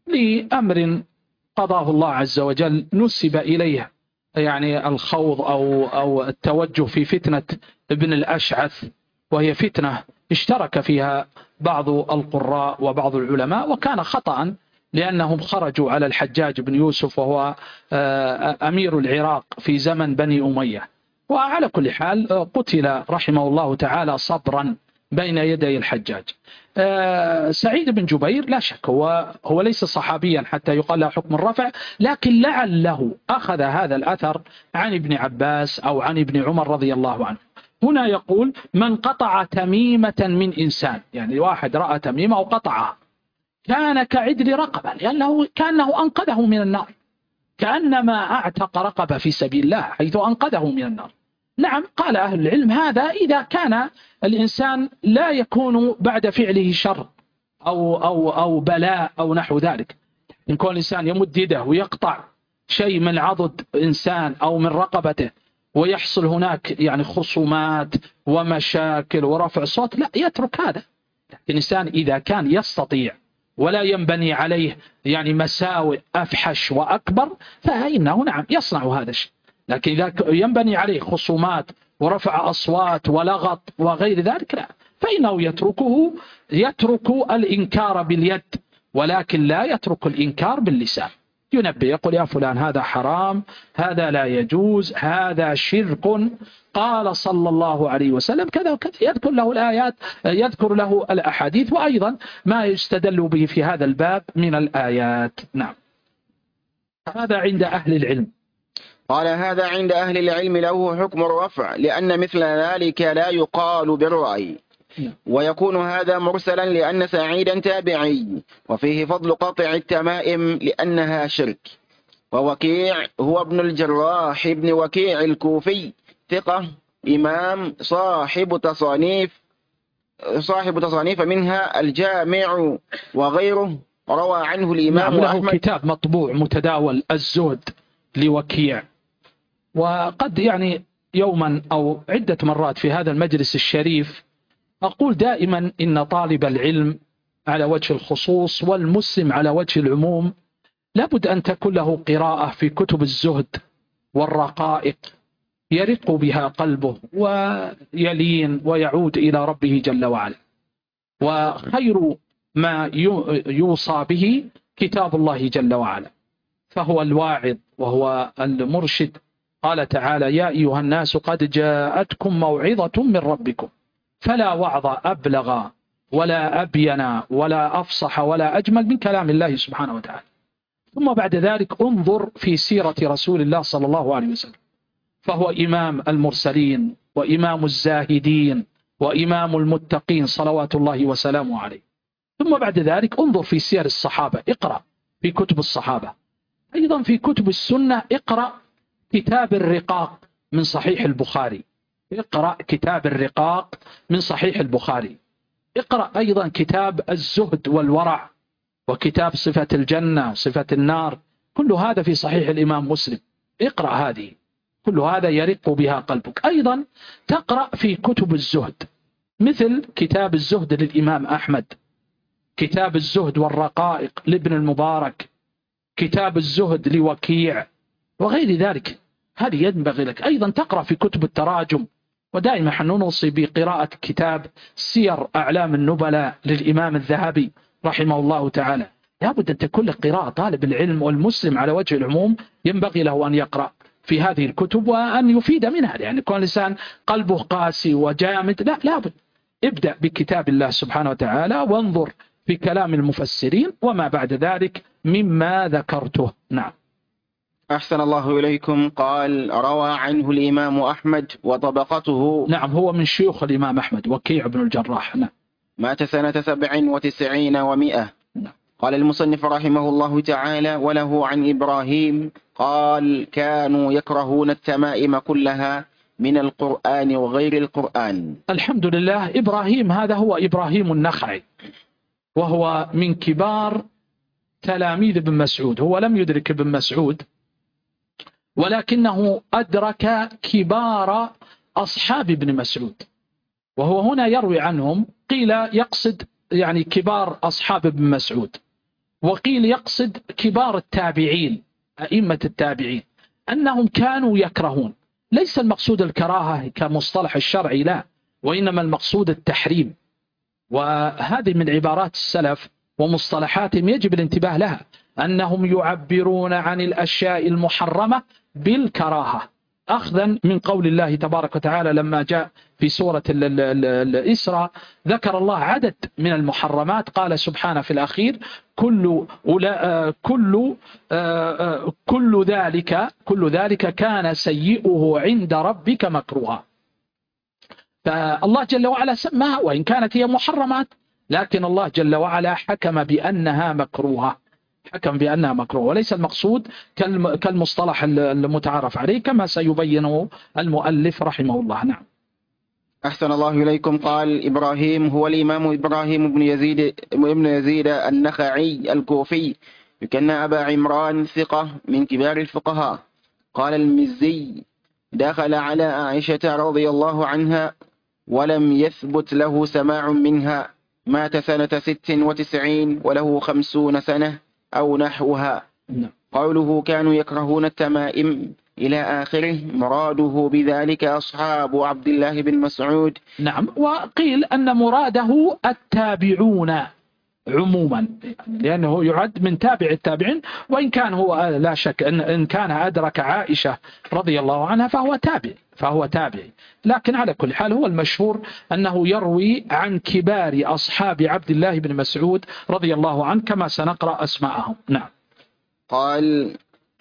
لأمر قضاه الله عز وجل، نسب إليه يعني الخوض أو التوجه في فتنة ابن الأشعث، وهي فتنة اشترك فيها بعض القراء وبعض العلماء، وكان خطأ لأنهم خرجوا على الحجاج بن يوسف وهو أمير العراق في زمن بني أمية. وعلى كل حال قتل رحمه الله تعالى صبرا بين يدي الحجاج. سعيد بن جبير لا شك هو ليس صحابيا حتى يقال له حكم الرفع، لكن لعله أخذ هذا الأثر عن ابن عباس أو عن ابن عمر رضي الله عنه. هنا يقول من قطع تميمة من إنسان، يعني واحد رأى تميمة وقطعها، كان كعدل رقبة، لأنه كأنه أنقذه من النار، كأنما أعتق رقبة في سبيل الله حيث أنقذه من النار. نعم، قال أهل العلم هذا إذا كان الإنسان لا يكون بعد فعله شر أو بلاء أو نحو ذلك. إن كان الإنسان يمد يده ويقطع شيء من عضد إنسان أو من رقبته ويحصل هناك يعني خصومات ومشاكل ورفع صوت، لا يترك هذا. الإنسان إذا كان يستطيع ولا ينبني عليه يعني مساوئ أفحش وأكبر فإنه نعم يصنع هذا الشيء. لكن إذا ينبني عليه خصومات ورفع أصوات ولغط وغير ذلك لا، فإنه يترك الإنكار باليد، ولكن لا يترك الإنكار باللسان. ينبه يقول يا فلان هذا حرام، هذا لا يجوز، هذا شرك، قال صلى الله عليه وسلم كذا وكذا، يذكر له الآيات، يذكر له الأحاديث، وأيضا ما يستدل به في هذا الباب من الآيات. نعم، هذا عند أهل العلم. قال هذا عند أهل العلم له حكم الرفع، لأن مثل ذلك لا يقال بالرأي، ويكون هذا مرسلا لأن سعيدا تابعي، وفيه فضل قطع التمائم لأنها شرك. ووكيع هو ابن الجراح ابن وكيع الكوفي، ثقة إمام، صاحب تصانيف منها الجامع وغيره، روى عنه الإمام له أحمد. كتاب مطبوع متداول الزهد لوكيع. وقد يعني يوما أو عدة مرات في هذا المجلس الشريف أقول دائما إن طالب العلم على وجه الخصوص والمسلم على وجه العموم لابد أن تكون له قراءة في كتب الزهد والرقائق يرق بها قلبه ويلين ويعود إلى ربه جل وعلا. وخير ما يوصى به كتاب الله جل وعلا، فهو الواعظ وهو المرشد. قال تعالى يا أيها الناس قد جاءتكم موعظة من ربكم، فلا وعظ أبلغ ولا أبين ولا أفصح ولا أجمل من كلام الله سبحانه وتعالى. ثم بعد ذلك انظر في سيرة رسول الله صلى الله عليه وسلم، فهو إمام المرسلين وإمام الزاهدين وإمام المتقين صلوات الله وسلامه عليه. ثم بعد ذلك انظر في سير الصحابة، اقرأ في كتب الصحابة. أيضا في كتب السنة اقرأ كتاب الرقاق من صحيح البخاري، اقرأ كتاب الرقاق من صحيح البخاري. اقرأ أيضا كتاب الزهد والورع، وكتاب صفة الجنة صفة النار، كل هذا في صحيح الإمام مسلم. اقرأ هذه، كل هذا يرق بها قلبك. أيضا تقرأ في كتب الزهد مثل كتاب الزهد للإمام أحمد، كتاب الزهد والرقائق لابن المبارك، كتاب الزهد لوكيع وغير ذلك. هذه ينبغي لك. أيضا تقرأ في كتب التراجم، ودائما نوصي بقراءة كتاب سير أعلام النبلاء للإمام الذهبي رحمه الله تعالى. لابد أن تكون لك قراءة. طالب العلم والمسلم على وجه العموم ينبغي له أن يقرأ في هذه الكتب وأن يفيد منها، يعني كون الإنسان قلبه قاسي وجامد لا، لابد ابدأ بكتاب الله سبحانه وتعالى وانظر في كلام المفسرين وما بعد ذلك مما ذكرته. نعم. أحسن الله إليكم. قال روى عنه الإمام أحمد وطبقته. نعم، هو من شيوخ الإمام أحمد، وكيع بن الجراح. نعم. مات سنة 97 و100. نعم. قال المصنف رحمه الله تعالى وله عن إبراهيم قال كانوا يكرهون التمائم كلها من القرآن وغير القرآن. الحمد لله. إبراهيم هذا هو إبراهيم النخعي، وهو من كبار تلاميذ ابن مسعود. هو لم يدرك ابن مسعود، ولكنه أدرك كبار أصحاب ابن مسعود، وهو هنا يروي عنهم. قيل يقصد يعني كبار أصحاب ابن مسعود، وقيل يقصد كبار التابعين أئمة التابعين، أنهم كانوا يكرهون. ليس المقصود الكراهة كمصطلح الشرعي لا، وإنما المقصود التحريم. وهذه من عبارات السلف ومصطلحاتهم يجب الانتباه لها، أنهم يعبرون عن الأشياء المحرمة بالكراهة، أخذا من قول الله تبارك وتعالى لما جاء في سورة الإسراء ذكر الله عدد من المحرمات، قال سبحانه في الأخير كل ذلك كان سيئه عند ربك مكروها. فالله جل وعلا سماها وإن كانت هي محرمات، لكن الله جل وعلا حكم بأنها مكروهة، وليس المقصود كالمصطلح المتعارف عليه كما سيبينه المؤلف رحمه الله. نعم. أحسن الله إليكم. قال إبراهيم هو الإمام إبراهيم بن يزيد النخعي الكوفي، يكنى أبا عمران، ثقة من كبار الفقهاء. قال المزي دخل على عائشة رضي الله عنها ولم يثبت له سماع منها، مات سنة 96 وله 50 سنة أو نحوها. قوله كانوا يكرهون التمائم إلى آخره، مراده بذلك أصحاب عبد الله بن مسعود. نعم. وقيل أن مراده التابعون عموما، لأنه يعد من تابع التابعين، وإن كان هو لا شك إن كان أدرك عائشة رضي الله عنها فهو تابعي، لكن على كل حال هو المشهور أنه يروي عن كبار أصحاب عبد الله بن مسعود رضي الله عنه كما سنقرأ أسماءهم. نعم. قال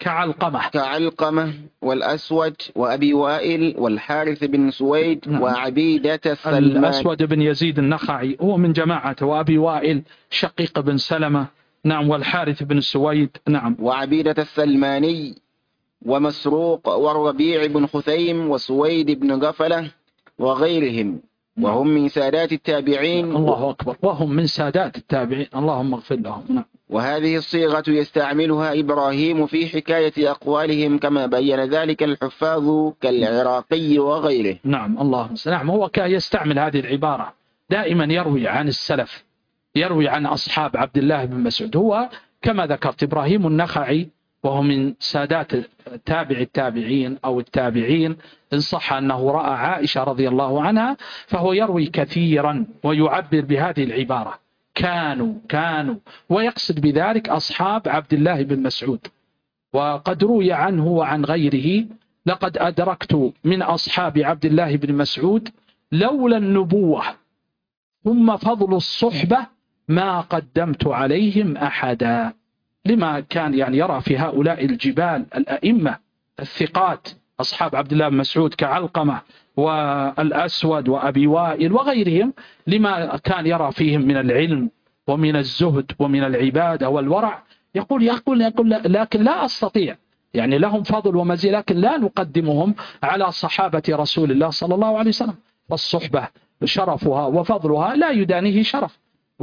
كعلقمة والأسود وأبي وائل والحارث بن سويد. نعم. وعبيدة السلمان. الأسود بن يزيد النخعي هو من جماعته، وأبي وائل شقيق بن سلمة. نعم. والحارث بن سويد. نعم. وعبيدة السلماني ومسروق والربيع بن خثيم وسويد بن غفلة وغيرهم، وهم من سادات التابعين. الله أكبر، وهم من سادات التابعين، اللهم اغفر لهم. نعم. وهذه الصيغة يستعملها إبراهيم في حكاية أقوالهم كما بين ذلك الحفاظ كالعراقي وغيره. نعم. الله نعم. هو يستعمل هذه العبارة دائما، يروي عن السلف، يروي عن أصحاب عبد الله بن مسعود. هو كما ذكرت إبراهيم النخعي، وهو من سادات تابع التابعين أو التابعين، إن صح أنه رأى عائشة رضي الله عنها، فهو يروي كثيرا ويعبر بهذه العبارة كانوا، ويقصد بذلك أصحاب عبد الله بن مسعود. وقد روي عنه وعن غيره: لقد أدركت من أصحاب عبد الله بن مسعود لولا النبوة ثم فضل الصحبة ما قدمت عليهم أحدا، لما كان يرى في هؤلاء الجبال الأئمة الثقات أصحاب عبد الله بن مسعود كعلقمة والأسود وأبي وائل وغيرهم، لما كان يرى فيهم من العلم ومن الزهد ومن العبادة والورع. يقول لكن لا أستطيع، لهم فضل ومزية، لكن لا نقدمهم على صحابة رسول الله صلى الله عليه وسلم. والصحبة شرفها وفضلها لا يدانيه شرف،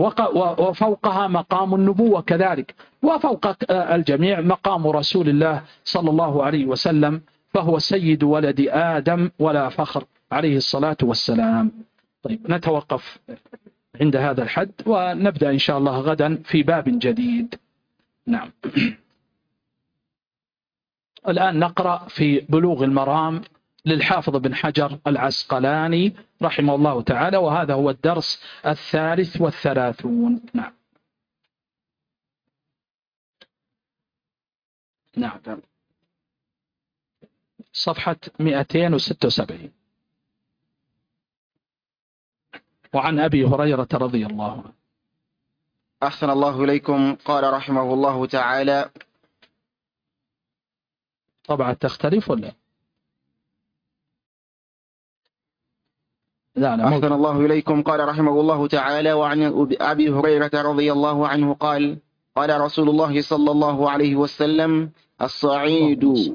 وفوقها مقام النبوة كذلك، وفوق الجميع مقام رسول الله صلى الله عليه وسلم، فهو سيد ولد آدم ولا فخر عليه الصلاة والسلام. طيب، نتوقف عند هذا الحد ونبدأ إن شاء الله غدا في باب جديد. نعم. الآن نقرأ في بلوغ المرام للحافظ بن حجر العسقلاني رحمه الله تعالى، وهذا هو الدرس 33. نعم. صفحة 276. وعن أبي هريرة رضي الله عنه. أحسن الله إليكم. قال رحمه الله تعالى: طبعا تختلف ولا لا؟ أحسن الله إليكم. قال رحمه الله تعالى: وعن أبي هريرة رضي الله عنه قال: قال رسول الله صلى الله عليه وسلم: الصعيد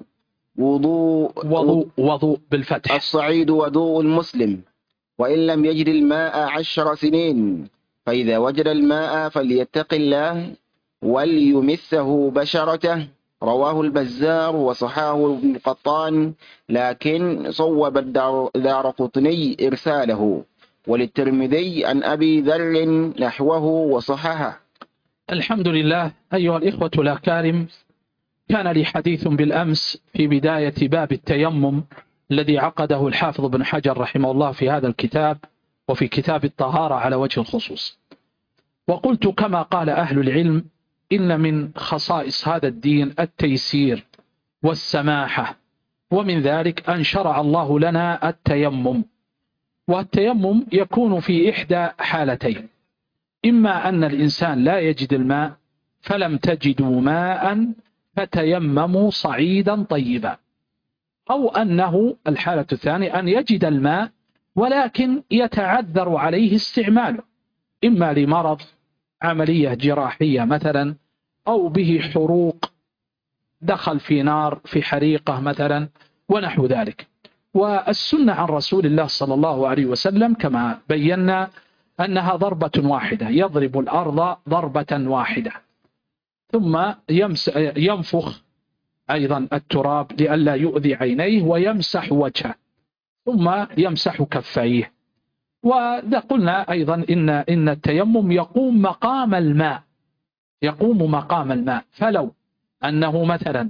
وضوء بالفتح. الصعيد وضوء المسلم، وإن لم يجد الماء 10 سنين، فإذا وجد الماء فليتق الله وليمسه بشرته. رواه البزار وصححه ابن قطان، لكن صوب الدارقطني إرساله، وللترمذي عن أبي ذر نحوه وصححه. الحمد لله. أيها الإخوة الأكارم، كان لي حديث بالأمس في بداية باب التيمم الذي عقده الحافظ بن حجر رحمه الله في هذا الكتاب، وفي كتاب الطهارة على وجه الخصوص. وقلت كما قال أهل العلم إن من خصائص هذا الدين التيسير والسماحة، ومن ذلك أن شرع الله لنا التيمم. والتيمم يكون في إحدى حالتين: إما أن الإنسان لا يجد الماء فلم تجدوا ماء فتيمموا صعيدا طيبا، أو أنه الحالة الثانية أن يجد الماء ولكن يتعذر عليه استعماله، إما لمرض، عملية جراحية مثلا، أو به حروق، دخل في نار، في حريقة مثلا، ونحو ذلك. والسنة عن رسول الله صلى الله عليه وسلم كما بينا أنها ضربة واحدة، يضرب الأرض ضربة واحدة، ثم ينفخ أيضا التراب لئلا يؤذي عينيه، ويمسح وجهه، ثم يمسح كفيه. وقلنا أيضا إن التيمم يقوم مقام الماء، يقوم مقام الماء. فلو أنه مثلا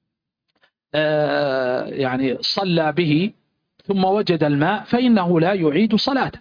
يعني صلى به ثم وجد الماء فإنه لا يعيد صلاته،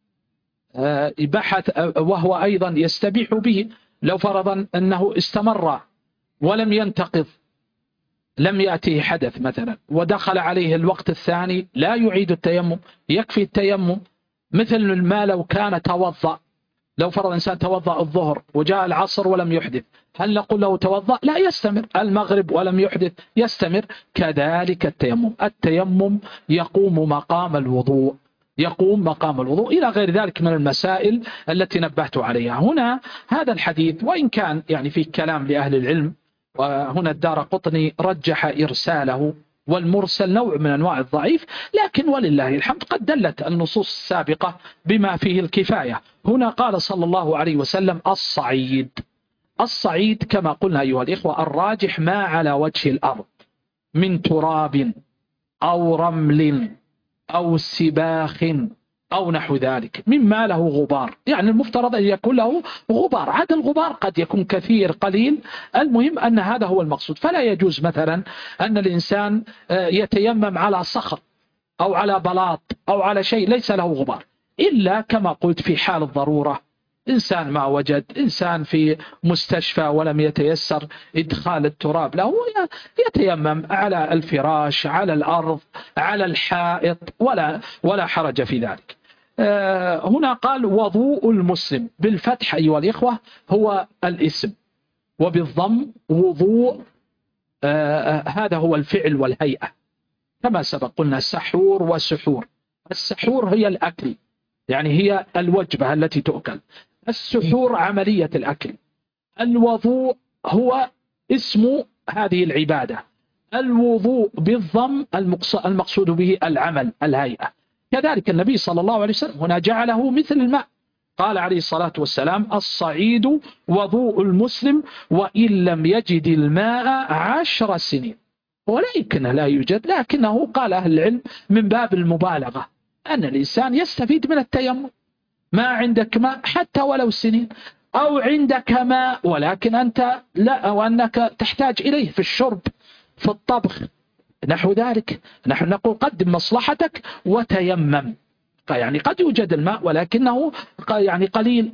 بحث وهو أيضا يستبيح به. لو فرضا أنه استمر ولم ينتقض، لم يأتيه حدث مثلا ودخل عليه الوقت الثاني، لا يعيد التيمم، يكفي التيمم. مثل الماء لو كان توضأ، لو فرض إنسان توضأ الظهر وجاء العصر ولم يحدث، هل نقول له توضأ؟ لا، يستمر. المغرب ولم يحدث، يستمر. كذلك التيمم، التيمم يقوم مقام الوضوء، يقوم مقام الوضوء، إلى غير ذلك من المسائل التي نبهت عليها. هنا هذا الحديث وإن كان يعني فيه كلام لأهل العلم، وهنا الدارقطني رجح إرساله، والمرسل نوع من أنواع الضعيف، لكن ولله الحمد قد دلت النصوص السابقة بما فيه الكفاية. هنا قال صلى الله عليه وسلم الصعيد. الصعيد كما قلنا أيها الإخوة الراجح ما على وجه الأرض من تراب أو رمل أو سباخ أو نحو ذلك مما له غبار، يعني المفترض أن يكون له غبار. عاد الغبار قد يكون كثير قليل، المهم أن هذا هو المقصود. فلا يجوز مثلا أن الإنسان يتيمم على صخر أو على بلاط أو على شيء ليس له غبار، إلا كما قلت في حال الضرورة، إنسان ما وجد، إنسان في مستشفى ولم يتيسر إدخال التراب له، يتيمم على الفراش، على الأرض، على الحائط، ولا حرج في ذلك. هنا قال وضوء المسلم، بالفتح أيها الإخوة هو الاسم، وبالضم وضوء، هذا هو الفعل والهيئة. كما سبق قلنا سحور وسحور. السحور هي الأكل، يعني هي الوجبة التي تؤكل. السحور عملية الأكل. الوضوء هو اسم هذه العبادة. الوضوء بالضم المقصود به العمل، الهيئة. كذلك النبي صلى الله عليه وسلم هنا جعله مثل الماء، قال عليه الصلاة والسلام الصعيد وضوء المسلم وإن لم يجد الماء 10 سنين. ولكنه لا يوجد، لكنه قال أهل العلم من باب المبالغة أن الإنسان يستفيد من التيمم. ما عندك ماء حتى ولو سنين، أو عندك ماء ولكن أنت لا، وأنك تحتاج إليه في الشرب، في الطبخ، نحو ذلك. نحن نقول قدم مصلحتك وتيمم. يعني قد يوجد الماء ولكنه يعني قليل،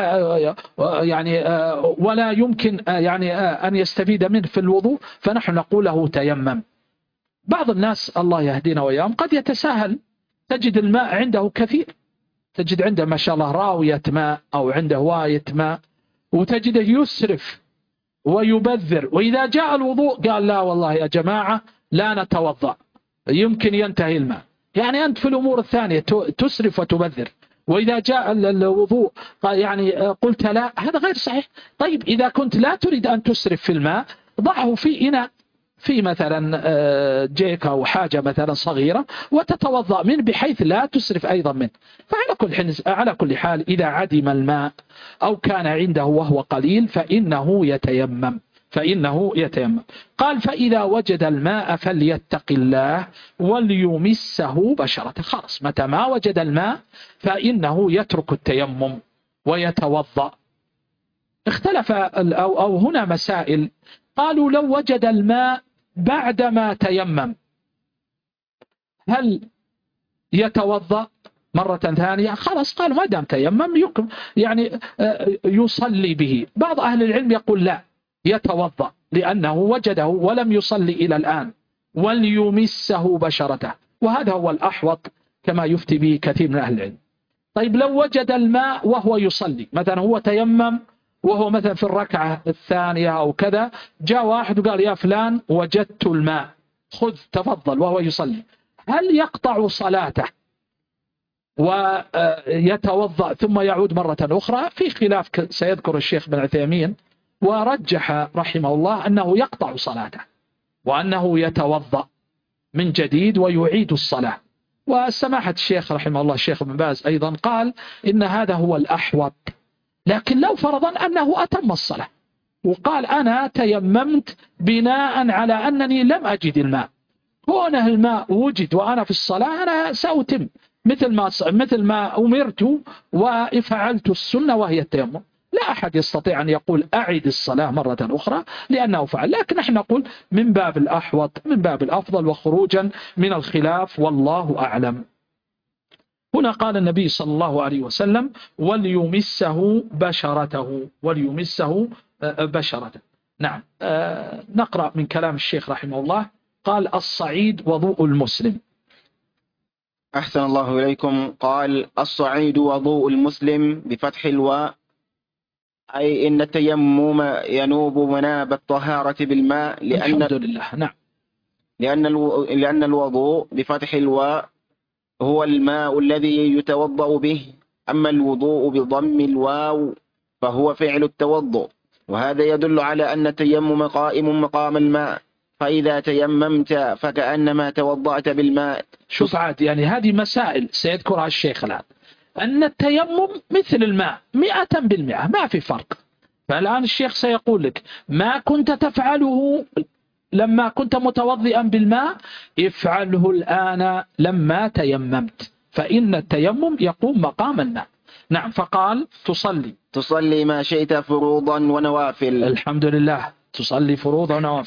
ولا يمكن يعني أن يستفيد منه في الوضوء، فنحن نقول له تيمم. بعض الناس الله يهدينا وإياهم قد يتساهل، تجد الماء عنده كثير، تجد عنده ما شاء الله راوية ماء أو عنده واية ماء، وتجده يسرف ويبذر، وإذا جاء الوضوء قال لا والله يا جماعة لا نتوضأ، يمكن ينتهي الماء. يعني أنت في الأمور الثانية تسرف وتبذر، وإذا جاء الوضوء يعني قلت لا، هذا غير صحيح. طيب إذا كنت لا تريد أن تسرف في الماء، ضعه في إناء، في مثلا جيك أو حاجة مثلا صغيرة، وتتوضأ منه بحيث لا تسرف أيضا منه. على كل حال إذا عدم الماء أو كان عنده وهو قليل فإنه يتيمم. قال فإذا وجد الماء فليتق الله وليمسه بشرته. خلاص متى ما وجد الماء فإنه يترك التيمم ويتوضأ. اختلف أو هنا مسائل. قالوا لو وجد الماء بعدما تيمم هل يتوضأ مرة ثانية خلاص قالوا ما دام تيمم يعني يصلي به. بعض أهل العلم يقول لا، يتوضأ لأنه وجده ولم يصلي إلى الآن، وليمسه بشرته، وهذا هو الأحوط كما يفتي به كثير من أهل العلم. طيب لو وجد الماء وهو يصلي، مثلا هو تيمم وهو مثلا في الركعة الثانية أو كذا، جاء واحد وقال يا فلان وجدت الماء خذ تفضل وهو يصلي، هل يقطع صلاته ويتوضأ ثم يعود مرة أخرى؟ في خلاف سيذكر الشيخ بن عثيمين، ورجح رحمه الله أنه يقطع صلاته وأنه يتوضأ من جديد ويعيد الصلاة. وسماحة الشيخ رحمه الله الشيخ بن باز أيضا قال إن هذا هو الأحوط. لكن لو فرضا أنه أتم الصلاة وقال أنا تيممت بناء على أنني لم أجد الماء، كونه الماء وجد وأنا في الصلاة أنا سأتم مثل ما أمرت وفعلت السنة وهي التيمم. لا أحد يستطيع أن يقول أعيد الصلاة مرة أخرى لأنه فعل، لكن نحن نقول من باب الأحوط من باب الأفضل وخروجا من الخلاف، والله أعلم. هنا قال النبي صلى الله عليه وسلم وليمسه بشرته، وليمسه بشرته. نعم. نقرأ من كلام الشيخ رحمه الله. قال الصعيد وضوء المسلم. أحسن الله إليكم. قال الصعيد وضوء المسلم بفتح الواء، أي إن التيمم ينوب مناب الطهارة بالماء، الحمد لله. نعم. لأن الوضوء بفتح الواء هو الماء الذي يتوضأ به، أما الوضوء بضم الواو فهو فعل التوضؤ، وهذا يدل على أن التيمم قائم مقام الماء، فإذا تيممت فكأنما توضأت بالماء. شوف عاد، يعني هذه مسائل سيذكرها الشيخ الآن، أن التيمم مثل الماء 100%، ما في فرق. فالآن الشيخ سيقول لك ما كنت تفعله لما كنت متوضئا بالماء افعله الآن لما تيممت، فإن التيمم يقوم مقام الماء. نعم. فقال تصلي ما شئت فروضا ونوافل. الحمد لله. تصلي فروض ونوافل.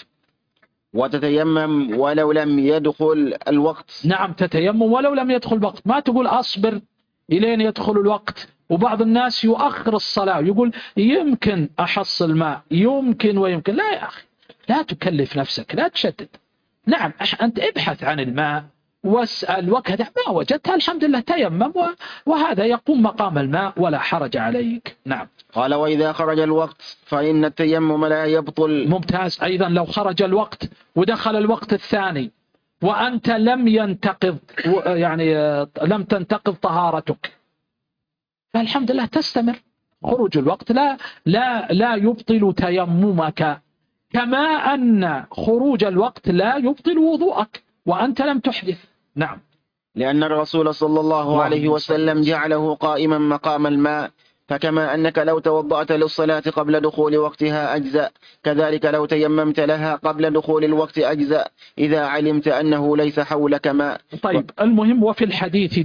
وتتيمم ولو لم يدخل الوقت. نعم، تتيمم ولو لم يدخل الوقت، ما تقول أصبر إلين يدخل الوقت. وبعض الناس يؤخر الصلاة يقول يمكن أحصل ماء، يمكن ويمكن. لا يا أخي، لا تكلف نفسك، لا تشدد. نعم، أنت ابحث عن الماء واسأل وكذا، ما وجدتها الحمد لله تيمم، وهذا يقوم مقام الماء ولا حرج عليك. نعم. قال وإذا خرج الوقت فإن التيمم لا يبطل. ممتاز. أيضا لو خرج الوقت ودخل الوقت الثاني وأنت لم ينتقض، يعني لم تنتقض طهارتك، فالحمد لله تستمر. خروج الوقت لا يبطل تيممك، كما أن خروج الوقت لا يبطل وضوءك وأنت لم تحدث. نعم. لأن الرسول صلى الله عليه وسلم جعله قائما مقام الماء، فكما أنك لو توضأت للصلاة قبل دخول وقتها أجزأ، كذلك لو تيممت لها قبل دخول الوقت أجزأ إذا علمت أنه ليس حولك ماء. طيب، المهم وفي الحديث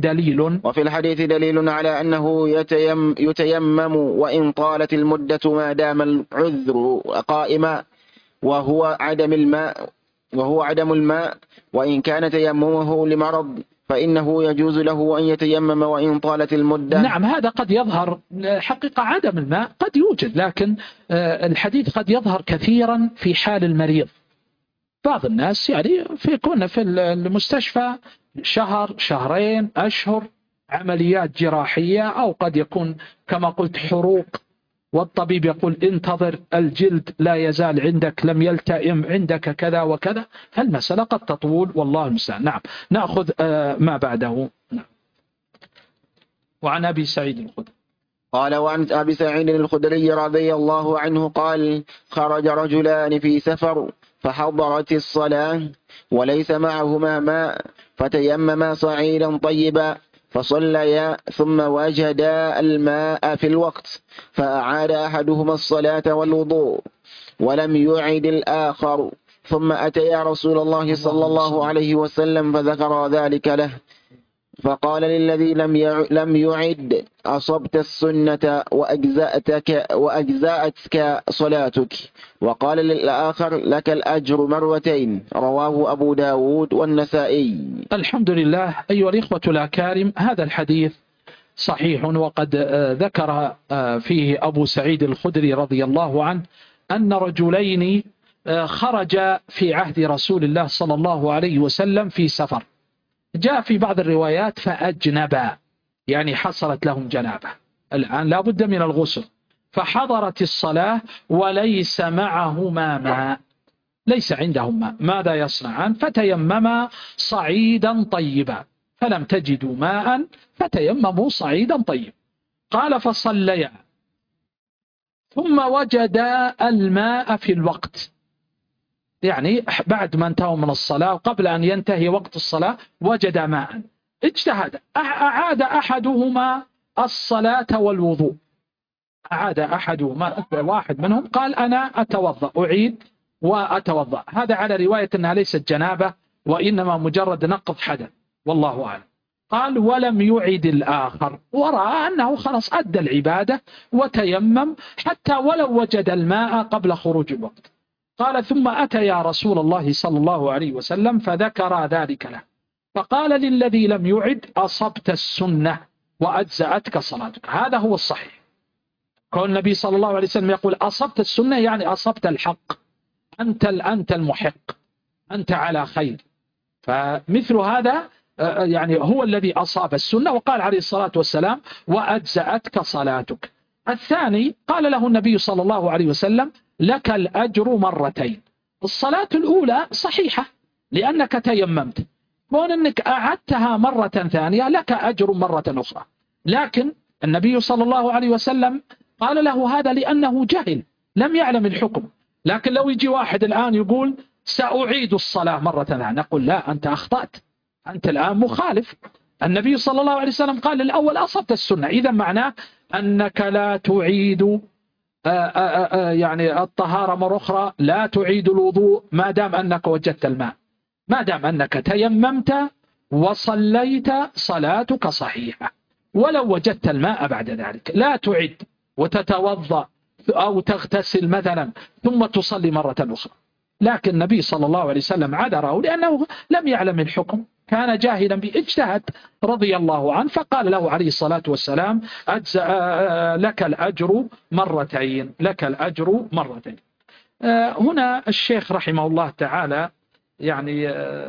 دليل على أنه يتيمم وإن طالت المدة ما دام العذر قائما، وهو عدم الماء، وإن كان تيممه لمرض فإنه يجوز له أن يتيمم وإن طالت المدة. نعم، هذا قد يظهر حقيقة عدم الماء قد يوجد، لكن الحديث قد يظهر كثيرا في حال المريض. بعض الناس يعني يكون في المستشفى شهر شهرين أشهر، عمليات جراحية، أو قد يكون كما قلت حروق، والطبيب يقول انتظر الجلد لا يزال عندك لم يلتئم عندك كذا وكذا، فالمسألة قد تطول والله المستعان. نعم. نأخذ ما بعده. نعم. وعن أبي سعيد الخدري قال وعن أبي سعيد الخدري رضي الله عنه قال خرج رجلان في سفر فحضرت الصلاة وليس معهما ماء فتيمما صعيدا طيبا فصليا ثم وجدا الماء في الوقت فأعاد أحدهما الصلاة والوضوء ولم يعد الآخر، ثم أتيا رسول الله صلى الله عليه وسلم فذكر ذلك له. فقال للذي لم يعد أصبت السنة وأجزأتك صلاتك. وقال للآخر لك الأجر مرتين. رواه أبو داود والنسائي. الحمد لله. أيها الإخوة الأكارم، هذا الحديث صحيح، وقد ذكر فيه أبو سعيد الخدري رضي الله عنه أن رجلين خرج في عهد رسول الله صلى الله عليه وسلم في سفر، جاء في بعض الروايات فأجنبا، يعني حصلت لهم جنابة، الآن لا بد من الغسل، فحضرت الصلاة وليس معهما ماء، ليس عندهم ماء، ماذا يصنعان؟ فتيمما صعيدا طيبا، فلم تجدوا ماء فتيمموا صعيدا طيبا. قال فصليا ثم وجدا الماء في الوقت، يعني بعد ما انتهوا من الصلاة وقبل أن ينتهي وقت الصلاة وجد ماء، اجتهد، أعاد أحدهما الصلاة والوضوء، أعاد أحدهما، واحد منهم قال أنا أتوضأ، أعيد وأتوضأ. هذا على رواية أنها ليست جنابة وإنما مجرد نقض حدث، والله أعلم. قال ولم يعد الآخر، ورأى أنه خلاص أدى العبادة وتيمم حتى ولو وجد الماء قبل خروج الوقت. قال ثم أتى يا رسول الله صلى الله عليه وسلم فذكر ذلك له، فقال للذي لم يعد أصبت السنة وأجزأتك صلاتك. هذا هو الصحيح، كون النبي صلى الله عليه وسلم يقول أصبت السنة يعني أصبت الحق، أنت المحق، أنت على خير. فمثل هذا يعني هو الذي أصاب السنة. وقال عليه الصلاة والسلام وأجزأتك صلاتك. الثاني قال له النبي صلى الله عليه وسلم لك الأجر مرتين. الصلاة الأولى صحيحة لأنك تيممت، كون أنك أعدتها مرة ثانية لك أجر مرة أخرى. لكن النبي صلى الله عليه وسلم قال له هذا لأنه جهل لم يعلم الحكم. لكن لو يجي واحد الآن يقول سأعيد الصلاة مرة ثانية، نقول لا، أنت أخطأت، أنت الآن مخالف. النبي صلى الله عليه وسلم قال للأول أصبت السنة، إذا معناه أنك لا تعيد يعني الطهارة مرة أخرى، لا تعيد الوضوء ما دام أنك وجدت الماء، ما دام أنك تيممت وصليت صلاتك صحيحة ولو وجدت الماء بعد ذلك. لا تعد وتتوضأ أو تغتسل مثلا ثم تصلي مرة أخرى. لكن النبي صلى الله عليه وسلم عذره لأنه لم يعلم الحكم، كان جاهلا باجتهد رضي الله عنه، فقال له عليه الصلاة والسلام لك الأجر مرتين، لك الأجر مرتين. هنا الشيخ رحمه الله تعالى يعني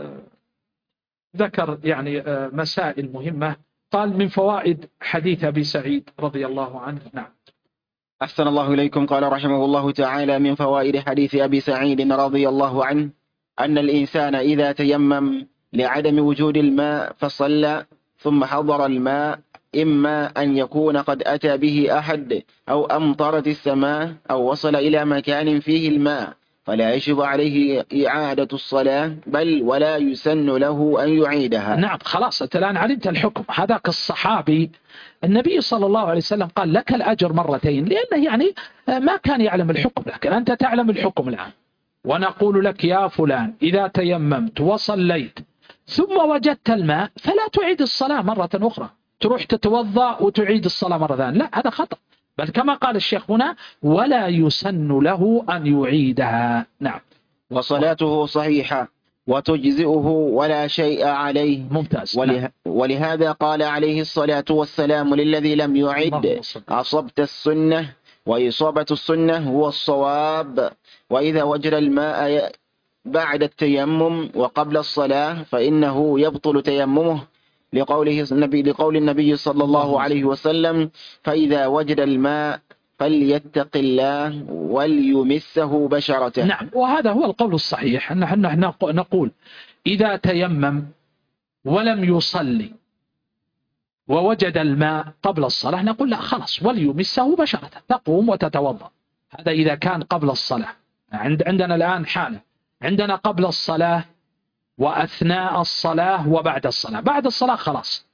ذكر يعني مسائل مهمة. قال من فوائد حديث أبي سعيد رضي الله عنه. نعم. أحسن الله إليكم. قال رحمه الله تعالى من فوائد حديث أبي سعيد رضي الله عنه أن الإنسان إذا تيمم لعدم وجود الماء فصلى ثم حضر الماء، إما أن يكون قد أتى به أحد أو أمطرت السماء أو وصل إلى مكان فيه الماء، فلا يجب عليه إعادة الصلاة، بل ولا يسن له أن يعيدها. نعم، خلاص أنت الآن علمت الحكم. هذاك الصحابي النبي صلى الله عليه وسلم قال لك الأجر مرتين، لأنه يعني ما كان يعلم الحكم، لكن أنت تعلم الحكم الآن. ونقول لك يا فلان إذا تيممت وصليت ثم وجدت الماء فلا تعيد الصلاة مرة أخرى، تروح تتوضأ وتعيد الصلاة مرة ثانية، لا، هذا خطأ. بل كما قال الشيخ هنا ولا يسن له أن يعيدها. نعم. وصلاته صحيحة وتجزئه ولا شيء عليه. ممتاز. ولهذا قال عليه الصلاة والسلام للذي لم يعد أصبت السنة، وإصابة السنة هو الصواب. وإذا وجد الماء بعد التيمم وقبل الصلاة فإنه يبطل تيممه، لقول النبي صلى الله عليه وسلم فإذا وجد الماء فليتق الله وليمسه بشرته. نعم، وهذا هو القول الصحيح. نحن نقول إذا تيمم ولم يصلي ووجد الماء قبل الصلاة نقول لا، خلاص وليمسه بشرته، تقوم وتتوضأ. هذا إذا كان قبل الصلاة. عندنا الآن حالة، عندنا قبل الصلاة وأثناء الصلاة وبعد الصلاة. بعد الصلاة خلاص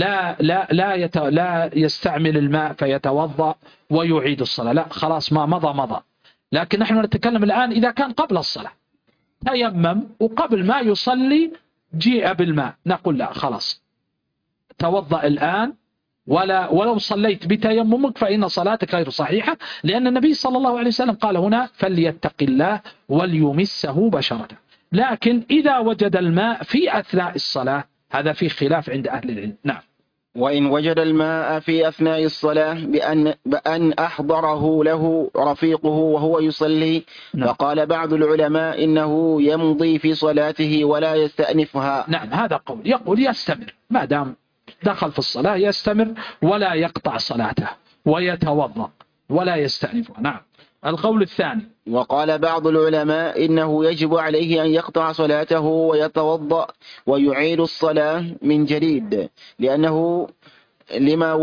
لا يستعمل الماء فيتوضأ ويعيد الصلاة، لا، خلاص ما مضى. لكن نحن نتكلم الآن إذا كان قبل الصلاة تيمم وقبل ما يصلي جيء بالماء، نقول لا، خلاص توضأ الآن ولو صليت بتيممك فإن صلاتك غير صحيحة، لأن النبي صلى الله عليه وسلم قال هنا فليتق الله وليمسه بشرته. لكن إذا وجد الماء في أثناء الصلاة هذا في خلاف عند أهل العلم. نعم. وإن وجد الماء في أثناء الصلاة بأن أحضره له رفيقه وهو يصلي، نعم. فقال بعض العلماء إنه يمضي في صلاته ولا يستأنفها. نعم هذا قول، يقول يستمر ما دام دخل في الصلاة يستمر ولا يقطع صلاته ويتوضأ ولا يستأنفها. نعم. القول الثاني، وقال بعض العلماء إنه يجب عليه أن يقطع صلاته ويتوضأ ويعيد الصلاة من جديد، لأنه لما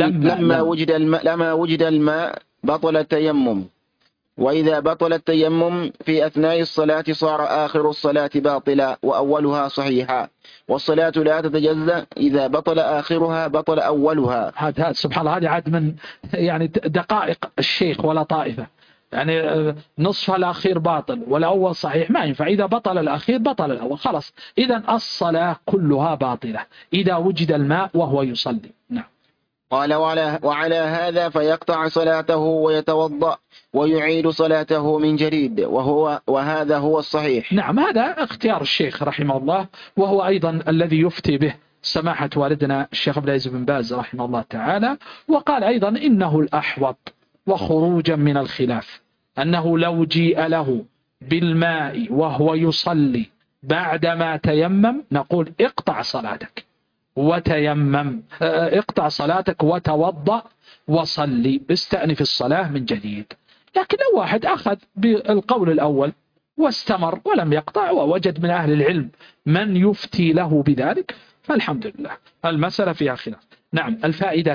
وجد الماء بطل التيمم، وإذا بطل التيمم في أثناء الصلاة صار آخر الصلاة باطلا وأولها صحيحا، والصلاة لا تتجزأ إذا بطل آخرها بطل أولها. هذا سبحان الله، هذه عاد من يعني دقائق الشيخ ولا طائفة، يعني نصف الأخير باطل والأول صحيح ما ينفع، إذا بطل الأخير بطل الأول خلاص. إذن الصلاة كلها باطلة إذا وجد الماء وهو يصلي. نعم. قال وعلى هذا فيقطع صلاته ويتوضأ ويعيد صلاته من جديد، وهذا هو الصحيح. نعم هذا اختيار الشيخ رحمه الله، وهو أيضا الذي يفتي به سماحة والدنا الشيخ عبد العزيز بن باز رحمه الله تعالى. وقال أيضا إنه الأحوط وخروجا من الخلاف أنه لو جيء له بالماء وهو يصلي بعدما تيمم نقول اقطع صلاتك وتيمم، اقطع صلاتك وتوضأ وصلي، استأنف الصلاة من جديد. لكن لو واحد أخذ بالقول الأول واستمر ولم يقطع ووجد من أهل العلم من يفتي له بذلك فالحمد لله، المسألة فيها خلاف. نعم. الفائدة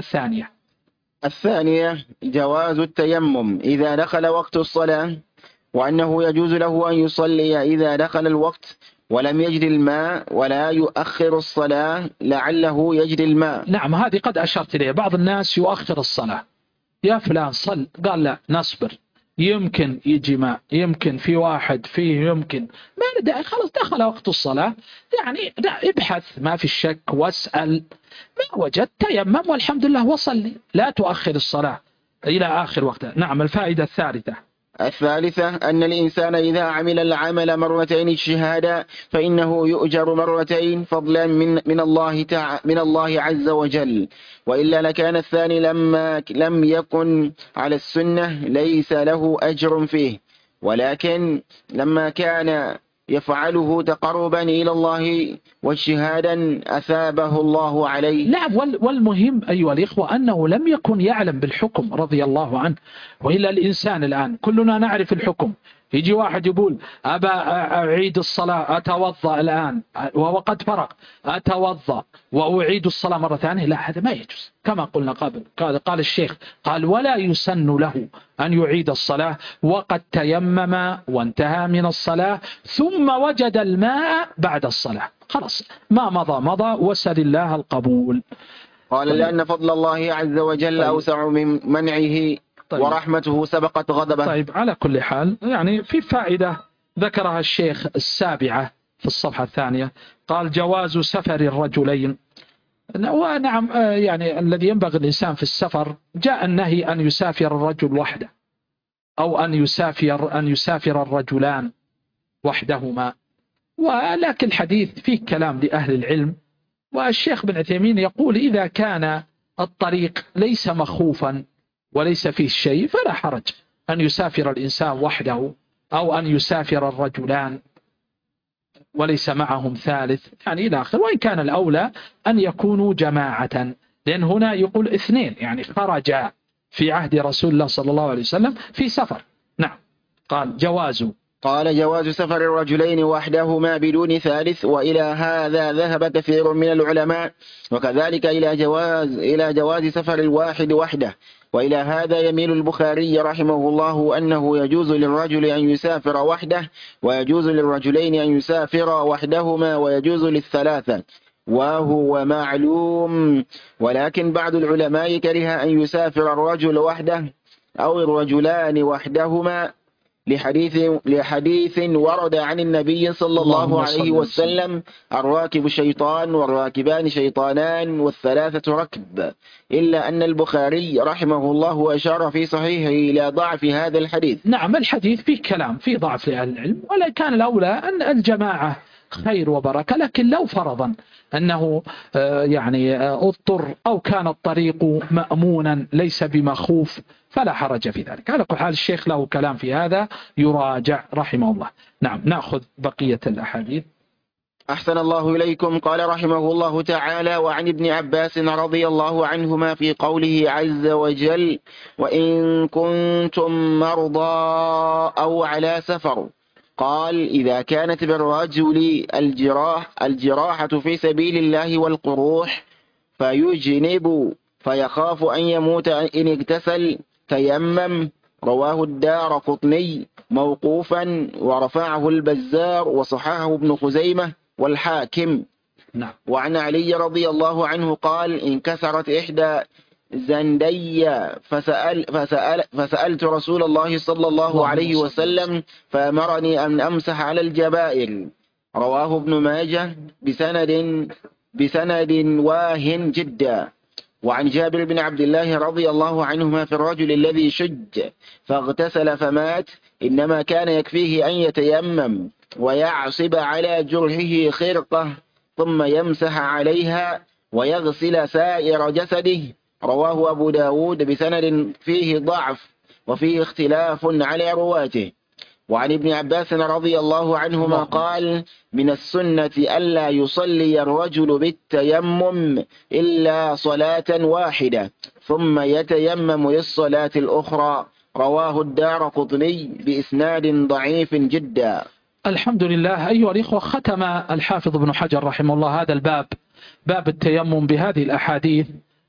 الثانية جواز التيمم إذا دخل وقت الصلاة، وأنه يجوز له أن يصلي إذا دخل الوقت ولم يجد الماء ولا يؤخر الصلاة لعله يجد الماء. نعم هذه قد أشرت إليه، بعض الناس يؤخر الصلاة، يا فلان صل، قال لا نصبر يمكن يجي ماء، يمكن في واحد فيه يمكن ما ندعي، خلاص دخل وقت الصلاة يعني ابحث ما في الشك واسأل، ما وجدت تيمم والحمد لله وصلي، لا تؤخر الصلاة إلى آخر وقتها. نعم. الفائدة الثالثة أن الإنسان إذا عمل العمل مرتين اجتهادا فإنه يؤجر مرتين فضلا من الله عز وجل، وإلا لكان الثاني لم يكن على السنة ليس له أجر فيه، ولكن لما كان يفعله تقربا إلى الله واجتهادا أثابه الله عليه. لا والمهم أيها الإخوة أنه لم يكن يعلم بالحكم رضي الله عنه، وإلا الإنسان الآن كلنا نعرف الحكم، يجي واحد يقول أبا أعيد الصلاة أتوضأ الآن وهو قد فرق، أتوضأ وأعيد الصلاة مرة ثانية، لا هذا ما يجوز. كما قلنا قبل قال الشيخ قال ولا يسن له أن يعيد الصلاة وقد تيمم وانتهى من الصلاة ثم وجد الماء بعد الصلاة، خلاص ما مضى وسل الله القبول. قال لأن فضل الله عز وجل أوسع من منعه ورحمته سبقت غضبه. طيب على كل حال يعني في فائدة ذكرها الشيخ السابعة في الصفحة الثانية، قال جواز سفر الرجلين. ونعم يعني الذي ينبغي الإنسان في السفر جاء النهي أن يسافر الرجل وحده أو أن يسافر الرجلان وحدهما، ولكن الحديث فيه كلام لأهل العلم، والشيخ بن عثيمين يقول إذا كان الطريق ليس مخوفا وليس فيه شيء فلا حرج أن يسافر الإنسان وحده أو أن يسافر الرجلان وليس معهم ثالث يعني إلى آخر، وإن كان الأولى أن يكونوا جماعة، لأن هنا يقول اثنين يعني خرجا في عهد رسول الله صلى الله عليه وسلم في سفر. نعم. قال جواز سفر الرجلين وحدهما بدون ثالث، وإلى هذا ذهب كثير من العلماء، وكذلك إلى جواز سفر الواحد وحده، وإلى هذا يميل البخاري رحمه الله أنه يجوز للرجل أن يسافر وحده، ويجوز للرجلين أن يسافر وحدهما، ويجوز للثلاثة، وهو معلوم. ولكن بعض العلماء كره أن يسافر الرجل وحده أو الرجلان وحدهما لحديث ورد عن النبي صلى الله اللهم عليه صل وسلم: الراكب شيطان والراكبان شيطانان والثلاثة ركب. إلا أن البخاري رحمه الله أشار في صحيحه إلى ضعف هذا الحديث. نعم، الحديث فيه كلام، فيه ضعف لأهل العلم، ولا كان الأولى أن الجماعة خير وبركة. لكن لو فرضا أنه اضطر أو كان الطريق مأمونا ليس بمخوف فلا حرج في ذلك. على كل حال الشيخ له كلام في هذا يراجع رحمه الله. نعم، نأخذ بقية الأحاديث. أحسن الله إليكم. قال رحمه الله تعالى: وعن ابن عباس رضي الله عنهما في قوله عز وجل: وإن كنتم مرضى أو على سفر، قال: إذا كانت بالرجل الجراحة في سبيل الله والقروح فيجنب فيخاف أن يموت إن اغتسل تيمم. رواه الدارقطني موقوفا، ورفعه البزار وصححه ابن خزيمة والحاكم. نعم. وعن علي رضي الله عنه قال: انكسرت إحدى زندي فسألت رسول الله صلى الله عليه وسلم فأمرني أن أمسح على الجبائر. رواه ابن ماجه بسند واهن جدا. وعن جابر بن عبد الله رضي الله عنهما في الرجل الذي شج فاغتسل فمات: إنما كان يكفيه أن يتيمم ويعصب على جرحه خرقة ثم يمسح عليها ويغسل سائر جسده. رواه أبو داود بسند فيه ضعف وفيه اختلاف على رواته. وعن ابن عباس رضي الله عنهما قال: من السنة ألا يصلي الرجل بالتيمم إلا صلاة واحدة ثم يتيمم للصلاة الأخرى. رواه الدارقطني بإسناد ضعيف جدا. الحمد لله. أيها الإخوة، ختم الحافظ ابن حجر رحمه الله هذا الباب، باب التيمم، بهذه الأحاديث،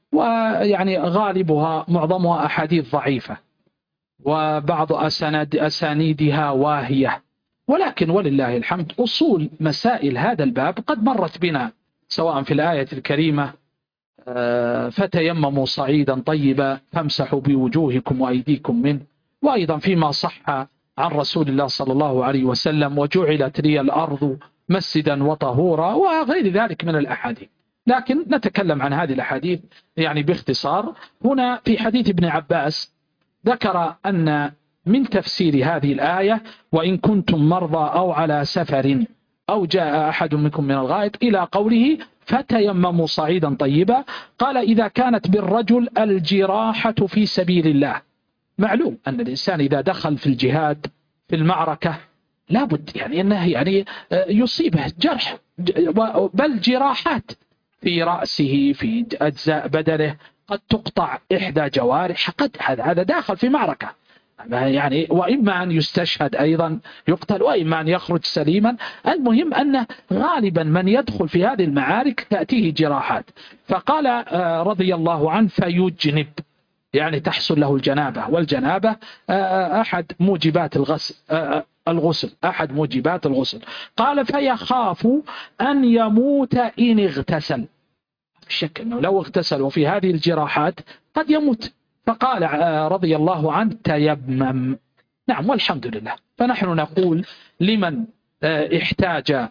غالبها معظمها أحاديث ضعيفة وبعض أسانيدها واهية، ولكن ولله الحمد أصول مسائل هذا الباب قد مرت بنا، سواء في الآية الكريمة فتيمموا صعيدا طيبا فامسحوا بوجوهكم وأيديكم منه، وأيضا فيما صح عن رسول الله صلى الله عليه وسلم: وجعلت لي الأرض مسجدا وطهورا، وغير ذلك من الأحاديث. لكن نتكلم عن هذه الأحاديث باختصار. هنا في حديث ابن عباس ذكر أن من تفسير هذه الآية: وإن كنتم مرضى أو على سفر أو جاء أحد منكم من الغائط، إلى قوله فتيمموا صعيدا طيبا. قال: إذا كانت بالرجل الجراحة في سبيل الله. معلوم أن الإنسان إذا دخل في الجهاد في المعركة لابد أنه يصيبه جرح، بل جراحات في رأسه، في أجزاء بدنه، قد تقطع إحدى جوارح، قد هذا داخل في معركة، وإما أن يستشهد أيضا يقتل، وإما أن يخرج سليما. المهم أن غالبا من يدخل في هذه المعارك تأتيه جراحات. فقال رضي الله عنه: فيجنب، تحصل له الجنابة، والجنابة أحد موجبات الغسل، أحد موجبات الغسل. قال: فيخاف أن يموت إن اغتسل، الشك أنه لو اغتسل وفي هذه الجراحات قد يموت. فقال رضي الله عنه: تيمم. نعم، والحمد لله. فنحن نقول لمن احتاج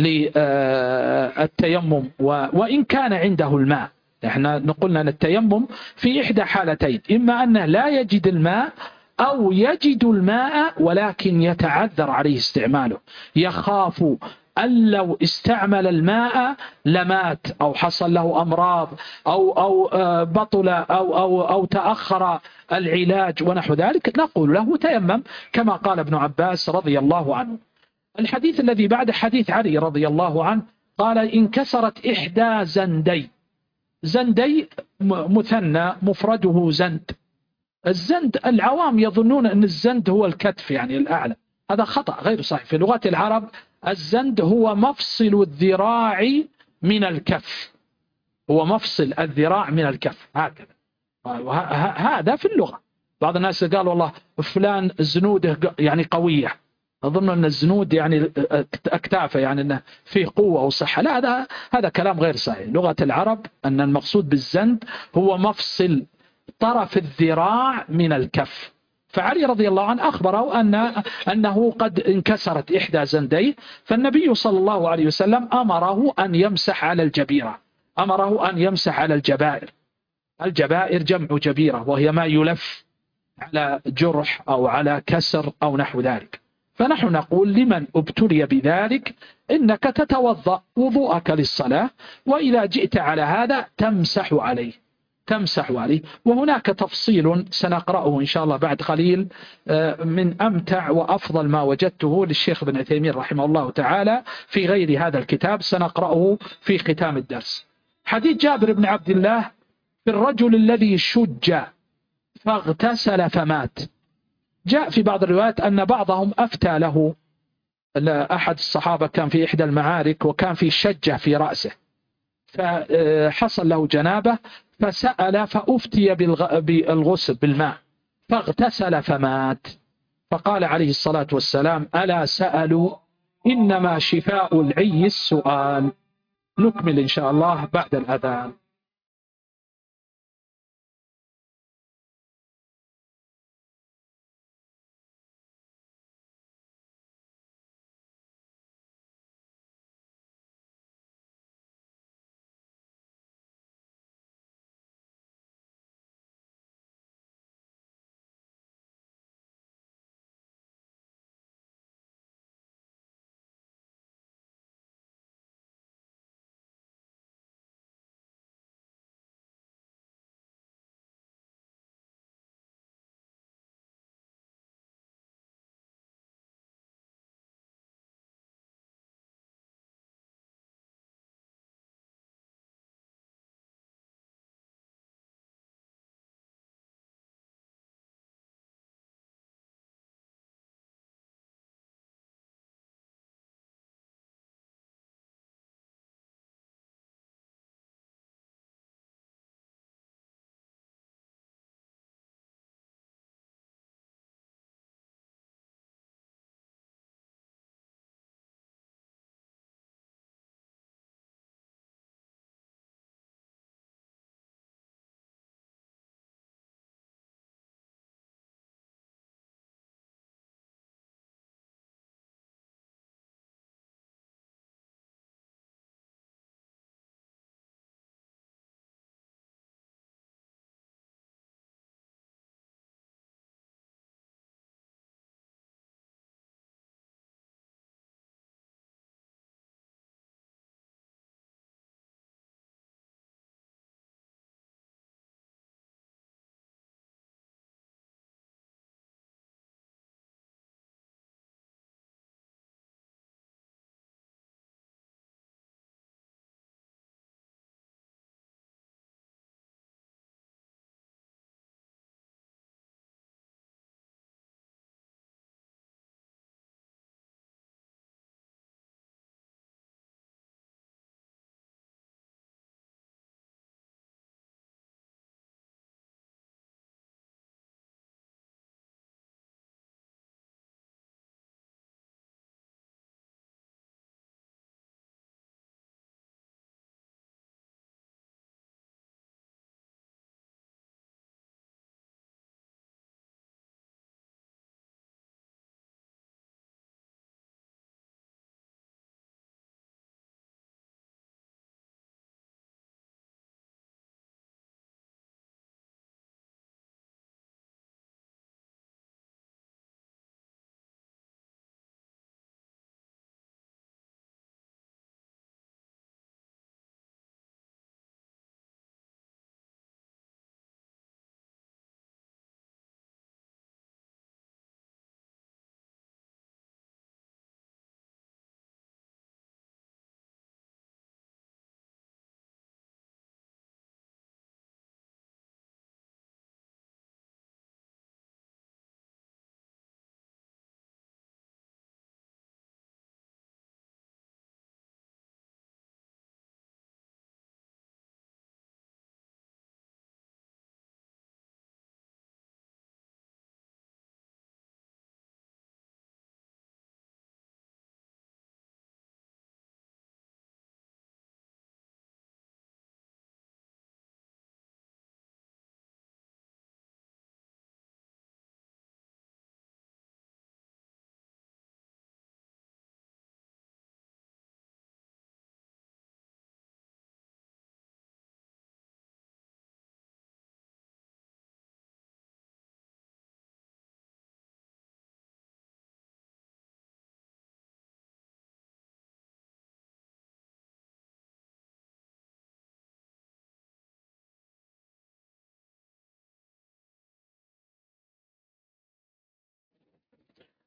للتيمم وإن كان عنده الماء، احنا نقولنا أن التيمم في إحدى حالتين: إما أنه لا يجد الماء أو يجد الماء ولكن يتعذر عليه استعماله، يخاف أن لو استعمل الماء لمات أو حصل له أمراض أو بطل أو تأخر العلاج ونحو ذلك، نقول له تيمم، كما قال ابن عباس رضي الله عنه. الحديث الذي بعد حديث علي رضي الله عنه قال: انكسرت إحدى زندي مثنى مفرده زند. الزند العوام يظنون أن الزند هو الكتف الأعلى، هذا خطأ غير صحيح. في لغة العرب الزند هو مفصل الذراع من الكف، هو مفصل الذراع من الكف، هكذا. هذا في اللغة. بعض الناس قال: والله فلان زنوده قوية، أظن أن الزنود أكتافه أنه فيه قوة وصحة. لا، هذا كلام غير صحيح. لغة العرب أن المقصود بالزند هو مفصل طرف الذراع من الكف، فعلي رضي الله عنه أخبره أنه قد انكسرت إحدى زنديه، فالنبي صلى الله عليه وسلم أمره أن يمسح على الجبيرة، أمره أن يمسح على الجبائر. الجبائر جمع جبيرة، وهي ما يلف على جرح أو على كسر أو نحو ذلك. فنحن نقول لمن ابتلي بذلك إنك تتوضأ وضوءك للصلاة، وإذا جئت على هذا تمسح عليه. وهناك تفصيل سنقرأه إن شاء الله بعد قليل من أمتع وأفضل ما وجدته للشيخ ابن عثيمين رحمه الله تعالى في غير هذا الكتاب، سنقرأه في ختام الدرس. حديث جابر بن عبد الله في الرجل الذي شج فاغتسل فمات. جاء في بعض الروايات أن بعضهم أفتى له، أحد الصحابة كان في إحدى المعارك وكان في شجة في رأسه، فحصل له جنابة فسأل فأفتي بالغسل بالماء فاغتسل فمات. فقال عليه الصلاة والسلام: ألا سألوا إنما شفاء العي السؤال. نكمل إن شاء الله بعد الأذان.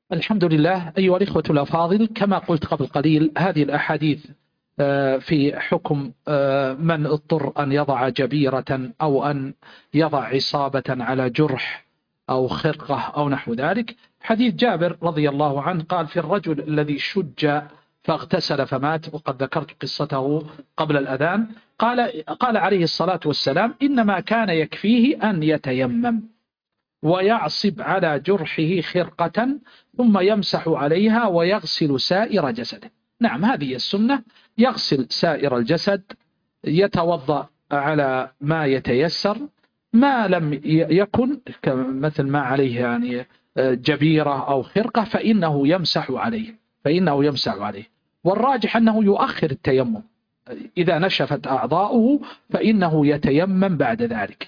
الحمد لله. أيها الإخوة الأفاضل، كما قلت قبل قليل، هذه الأحاديث في حكم من اضطر أن يضع جبيرة أو أن يضع عصابة على جرح أو خرقة أو نحو ذلك. حديث جابر رضي الله عنه قال في الرجل الذي شج فاغتسل فمات، وقد ذكرت قصته قبل الأذان. قال عليه الصلاة والسلام إنما كان يكفيه أن يتيمم ويعصب على جرحه خرقة ثم يمسح عليها ويغسل سائر جسده. نعم، هذه السنة، يغسل سائر الجسد، يتوضأ على ما يتيسر، ما لم يكن مثل ما عليه يعني جبيرة أو خرقة فإنه يمسح عليه. والراجح أنه يؤخر التيمم، إذا نشفت أعضاؤه فإنه يتيمم بعد ذلك.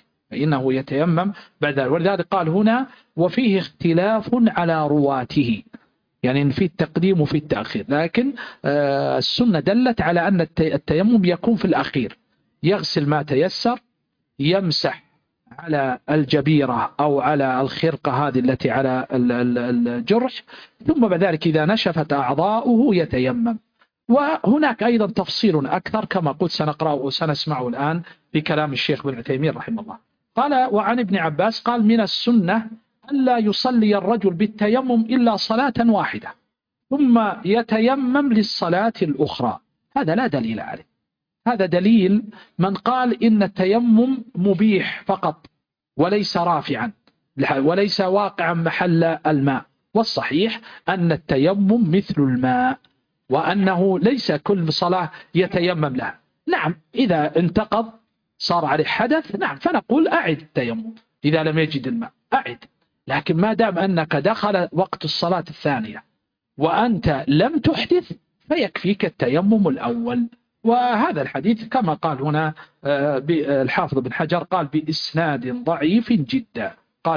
ولذلك قال هنا وفيه اختلاف على رواته، يعني في التقديم وفي التأخير، لكن السنة دلت على أن التيمم يكون في الأخير، يغسل ما تيسر، يمسح على الجبيرة أو على الخرقة هذه التي على الجرح، ثم بعد ذلك إذا نشفت أعضاؤه يتيمم. وهناك أيضا تفصيل أكثر كما قلت سنقرأه وسنسمعه الآن في كلام الشيخ بن عثيمين رحمه الله. قال وعن ابن عباس قال من السنة ألا يصلي الرجل بالتيمم إلا صلاة واحدة ثم يتيمم للصلاة الأخرى. هذا لا دليل عليه، هذا دليل من قال إن التيمم مبيح فقط وليس رافعا وليس واقعا محل الماء. والصحيح أن التيمم مثل الماء، وأنه ليس كل صلاة يتيمم لها. نعم، إذا انتقض صار عليه حدث، نعم، فنقول أعد التيمم إذا لم يجد الماء، أعد. لكن ما دام أنك دخل وقت الصلاة الثانية وأنت لم تحدث فيكفيك التيمم الأول. وهذا الحديث كما قال هنا الحافظ بن حجر قال بإسناد ضعيف جدا،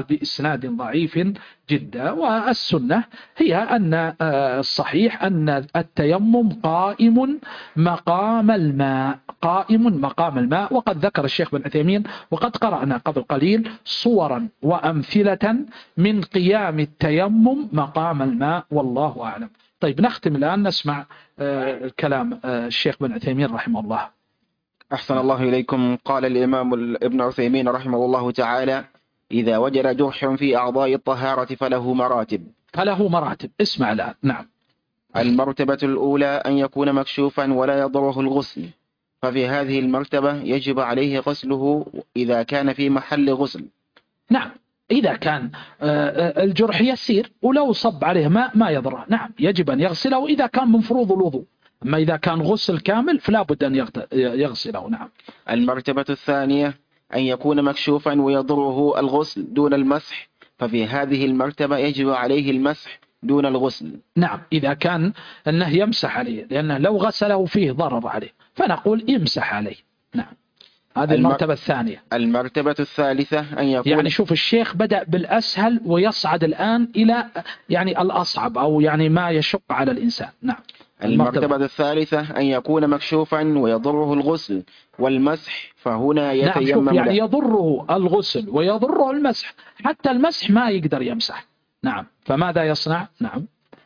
والسنة هي أن الصحيح أن التيمم قائم مقام الماء. وقد ذكر الشيخ بن عثيمين وقد قرأنا قبل قليل صورا وأمثلة من قيام التيمم مقام الماء، والله أعلم. طيب، نختم الآن نسمع كلام الشيخ بن عثيمين رحمه الله. أحسن الله إليكم. قال الإمام ابن عثيمين رحمه الله تعالى: إذا وجد جرح في أعضاء الطهارة فله مراتب. اسمع الآن. نعم. المرتبة الأولى أن يكون مكشوفا ولا يضره الغسل، ففي هذه المرتبة يجب عليه غسله إذا كان في محل غسل. نعم، إذا كان الجرح يسير ولو صب عليه ماء ما يضره، نعم، يجب أن يغسله إذا كان من فروض الوضوء. أما إذا كان غسل كامل فلا بد أن يغسله. نعم. المرتبة الثانية أن يكون مكشوفا ويضره الغسل دون المسح، ففي هذه المرتبة يجب عليه المسح دون الغسل. نعم، إذا كان أنه يمسح عليه، لأنه لو غسله فيه ضرر عليه، فنقول يمسح عليه. نعم، هذه المرتبة الثانية. المرتبة الثالثة أن يكون، يعني شوف الشيخ بدأ بالأسهل ويصعد الآن إلى يعني الأصعب أو يعني ما يشق على الإنسان. نعم. المرتبة الثالثة أن يكون مكشوفا ويضره الغسل والمسح، فهنا يتيمم. نعم، شوف يعني يضره الغسل ويضره المسح، حتى المسح ما يقدر يمسح. نعم، فماذا يصنع؟ نعم،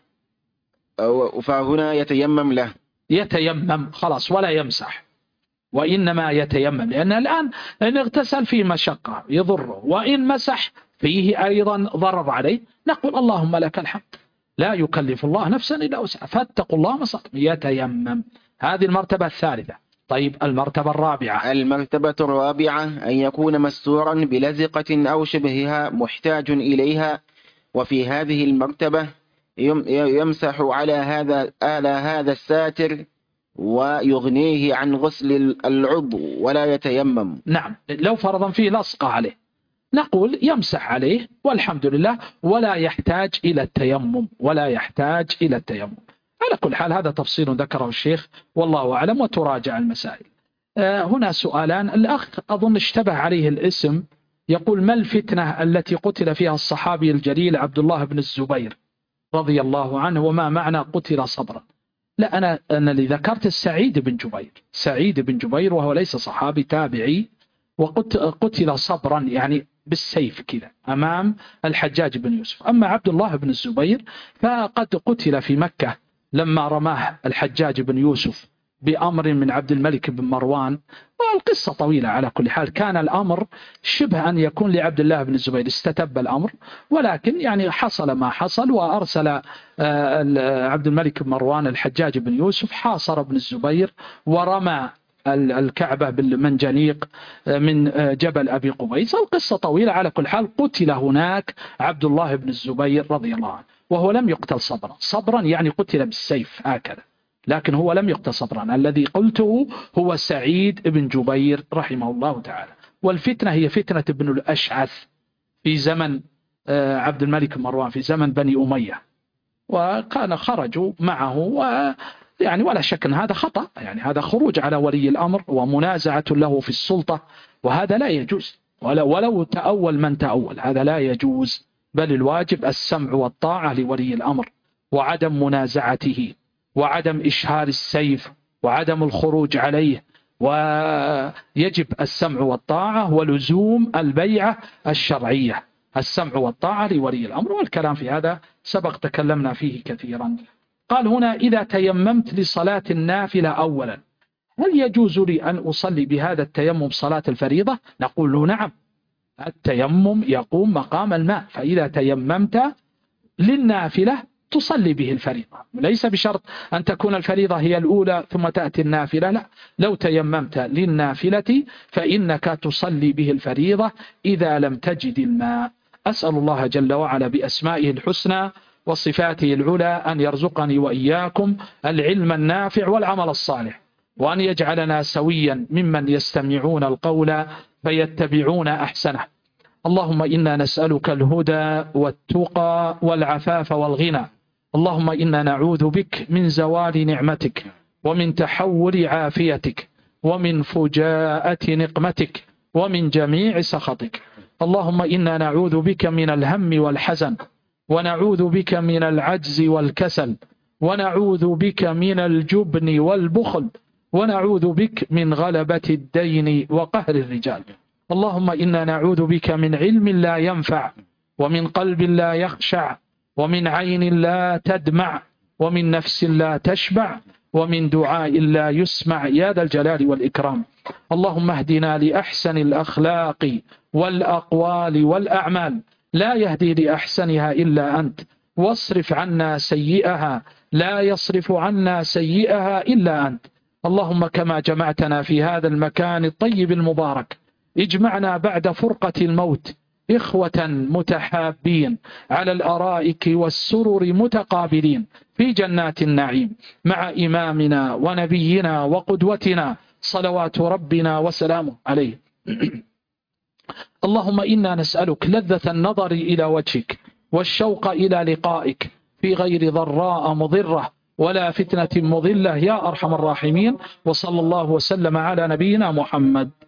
فهنا يتيمم خلاص، ولا يمسح، وإنما يتيمم، لأن الآن إن اغتسل فيه مشقة يضره، وإن مسح فيه أيضا ضرر عليه. نقول اللهم لك الحمد، لا يكلف الله نفسا إلا وسعها، فاتقوا الله ما استطعتم، يتيمم. هذه المرتبة الثالثة. طيب، المرتبة الرابعة أن يكون مستورا بلزقة أو شبهها محتاج إليها، وفي هذه المرتبة يمسح على هذا الساتر ويغنيه عن غسل العضو ولا يتيمم. نعم، لو فرضا فيه لصقة عليه نقول يمسح عليه والحمد لله، ولا يحتاج إلى التيمم. على كل حال هذا تفصيل ذكره الشيخ والله أعلم، وتراجع المسائل. هنا سؤالان. الأخ أظن اشتبه عليه الاسم، يقول: ما الفتنة التي قتل فيها الصحابي الجليل عبد الله بن الزبير رضي الله عنه، وما معنى قتل صبرا؟ لا، أنا اللي ذكرت سعيد بن جبير وهو ليس صحابي، تابعي، وقتل صبرا، يعني بالسيف كذا أمام الحجاج بن يوسف. أما عبد الله بن الزبير فقد قتل في مكة لما رماه الحجاج بن يوسف بأمر من عبد الملك بن مروان، والقصة طويلة. على كل حال كان الأمر شبه أن يكون لعبد الله بن الزبير، استتب الأمر، ولكن يعني حصل ما حصل، وأرسل عبد الملك بن مروان الحجاج بن يوسف حاصر ابن الزبير ورمى الكعبة بالمنجنيق من جبل أبي قبيس. القصة طويلة. على كل حال قتل هناك عبد الله بن الزبير رضي الله عنه، وهو لم يقتل صبرا يعني قتل بالسيف هكذا، لكن هو لم يقتل صبرا. الذي قلته هو سعيد بن جبير رحمه الله تعالى. والفتنة هي فتنة ابن الأشعث في زمن عبد الملك مروان، في زمن بني أمية، وكان خرجوا معه، يعني ولا شك أن هذا خطأ، يعني هذا خروج على ولي الأمر ومنازعة له في السلطة، وهذا لا يجوز، ولو تأول من تأول هذا لا يجوز، بل الواجب السمع والطاعة لولي الأمر، وعدم منازعته، وعدم إشهار السيف، وعدم الخروج عليه، ويجب السمع والطاعة ولزوم البيعة الشرعية، السمع والطاعة لولي الأمر. والكلام في هذا سبق تكلمنا فيه كثيرا. قال هنا: إذا تيممت لصلاة النافلة أولا، هل يجوز لي أن أصلي بهذا التيمم صلاة الفريضة؟ نقول له نعم، التيمم يقوم مقام الماء، فإذا تيممت للنافلة تصلي به الفريضة، ليس بشرط أن تكون الفريضة هي الأولى ثم تأتي النافلة، لا، لو تيممت للنافلة فإنك تصلي به الفريضة إذا لم تجد الماء. أسأل الله جل وعلا بأسمائه الحسنى وصفاته العلى أن يرزقني وإياكم العلم النافع والعمل الصالح، وأن يجعلنا سويا ممن يستمعون القول فيتبعون أحسنه. اللهم إنا نسألك الهدى والتقى والعفاف والغنى. اللهم إنا نعوذ بك من زوال نعمتك، ومن تحول عافيتك، ومن فجاءة نقمتك، ومن جميع سخطك. اللهم إنا نعوذ بك من الهم والحزن، ونعوذ بك من العجز والكسل، ونعوذ بك من الجبن والبخل، ونعوذ بك من غلبة الدين وقهر الرجال. اللهم إنا نعوذ بك من علم لا ينفع، ومن قلب لا يخشع، ومن عين لا تدمع، ومن نفس لا تشبع، ومن دعاء لا يسمع، يا ذا الجلال والإكرام. اللهم اهدنا لأحسن الأخلاق والأقوال والأعمال، لا يهدي لأحسنها إلا أنت، واصرف عنا سيئها، لا يصرف عنا سيئها إلا أنت. اللهم كما جمعتنا في هذا المكان الطيب المبارك، اجمعنا بعد فرقة الموت إخوة متحابين على الأرائك والسرر متقابلين في جنات النعيم مع إمامنا ونبينا وقدوتنا صلوات ربنا وسلامه عليه. اللهم إنا نسألك لذة النظر إلى وجهك والشوق إلى لقائك في غير ضراء مضرة ولا فتنة مضلة يا أرحم الراحمين. وصلى الله وسلم على نبينا محمد.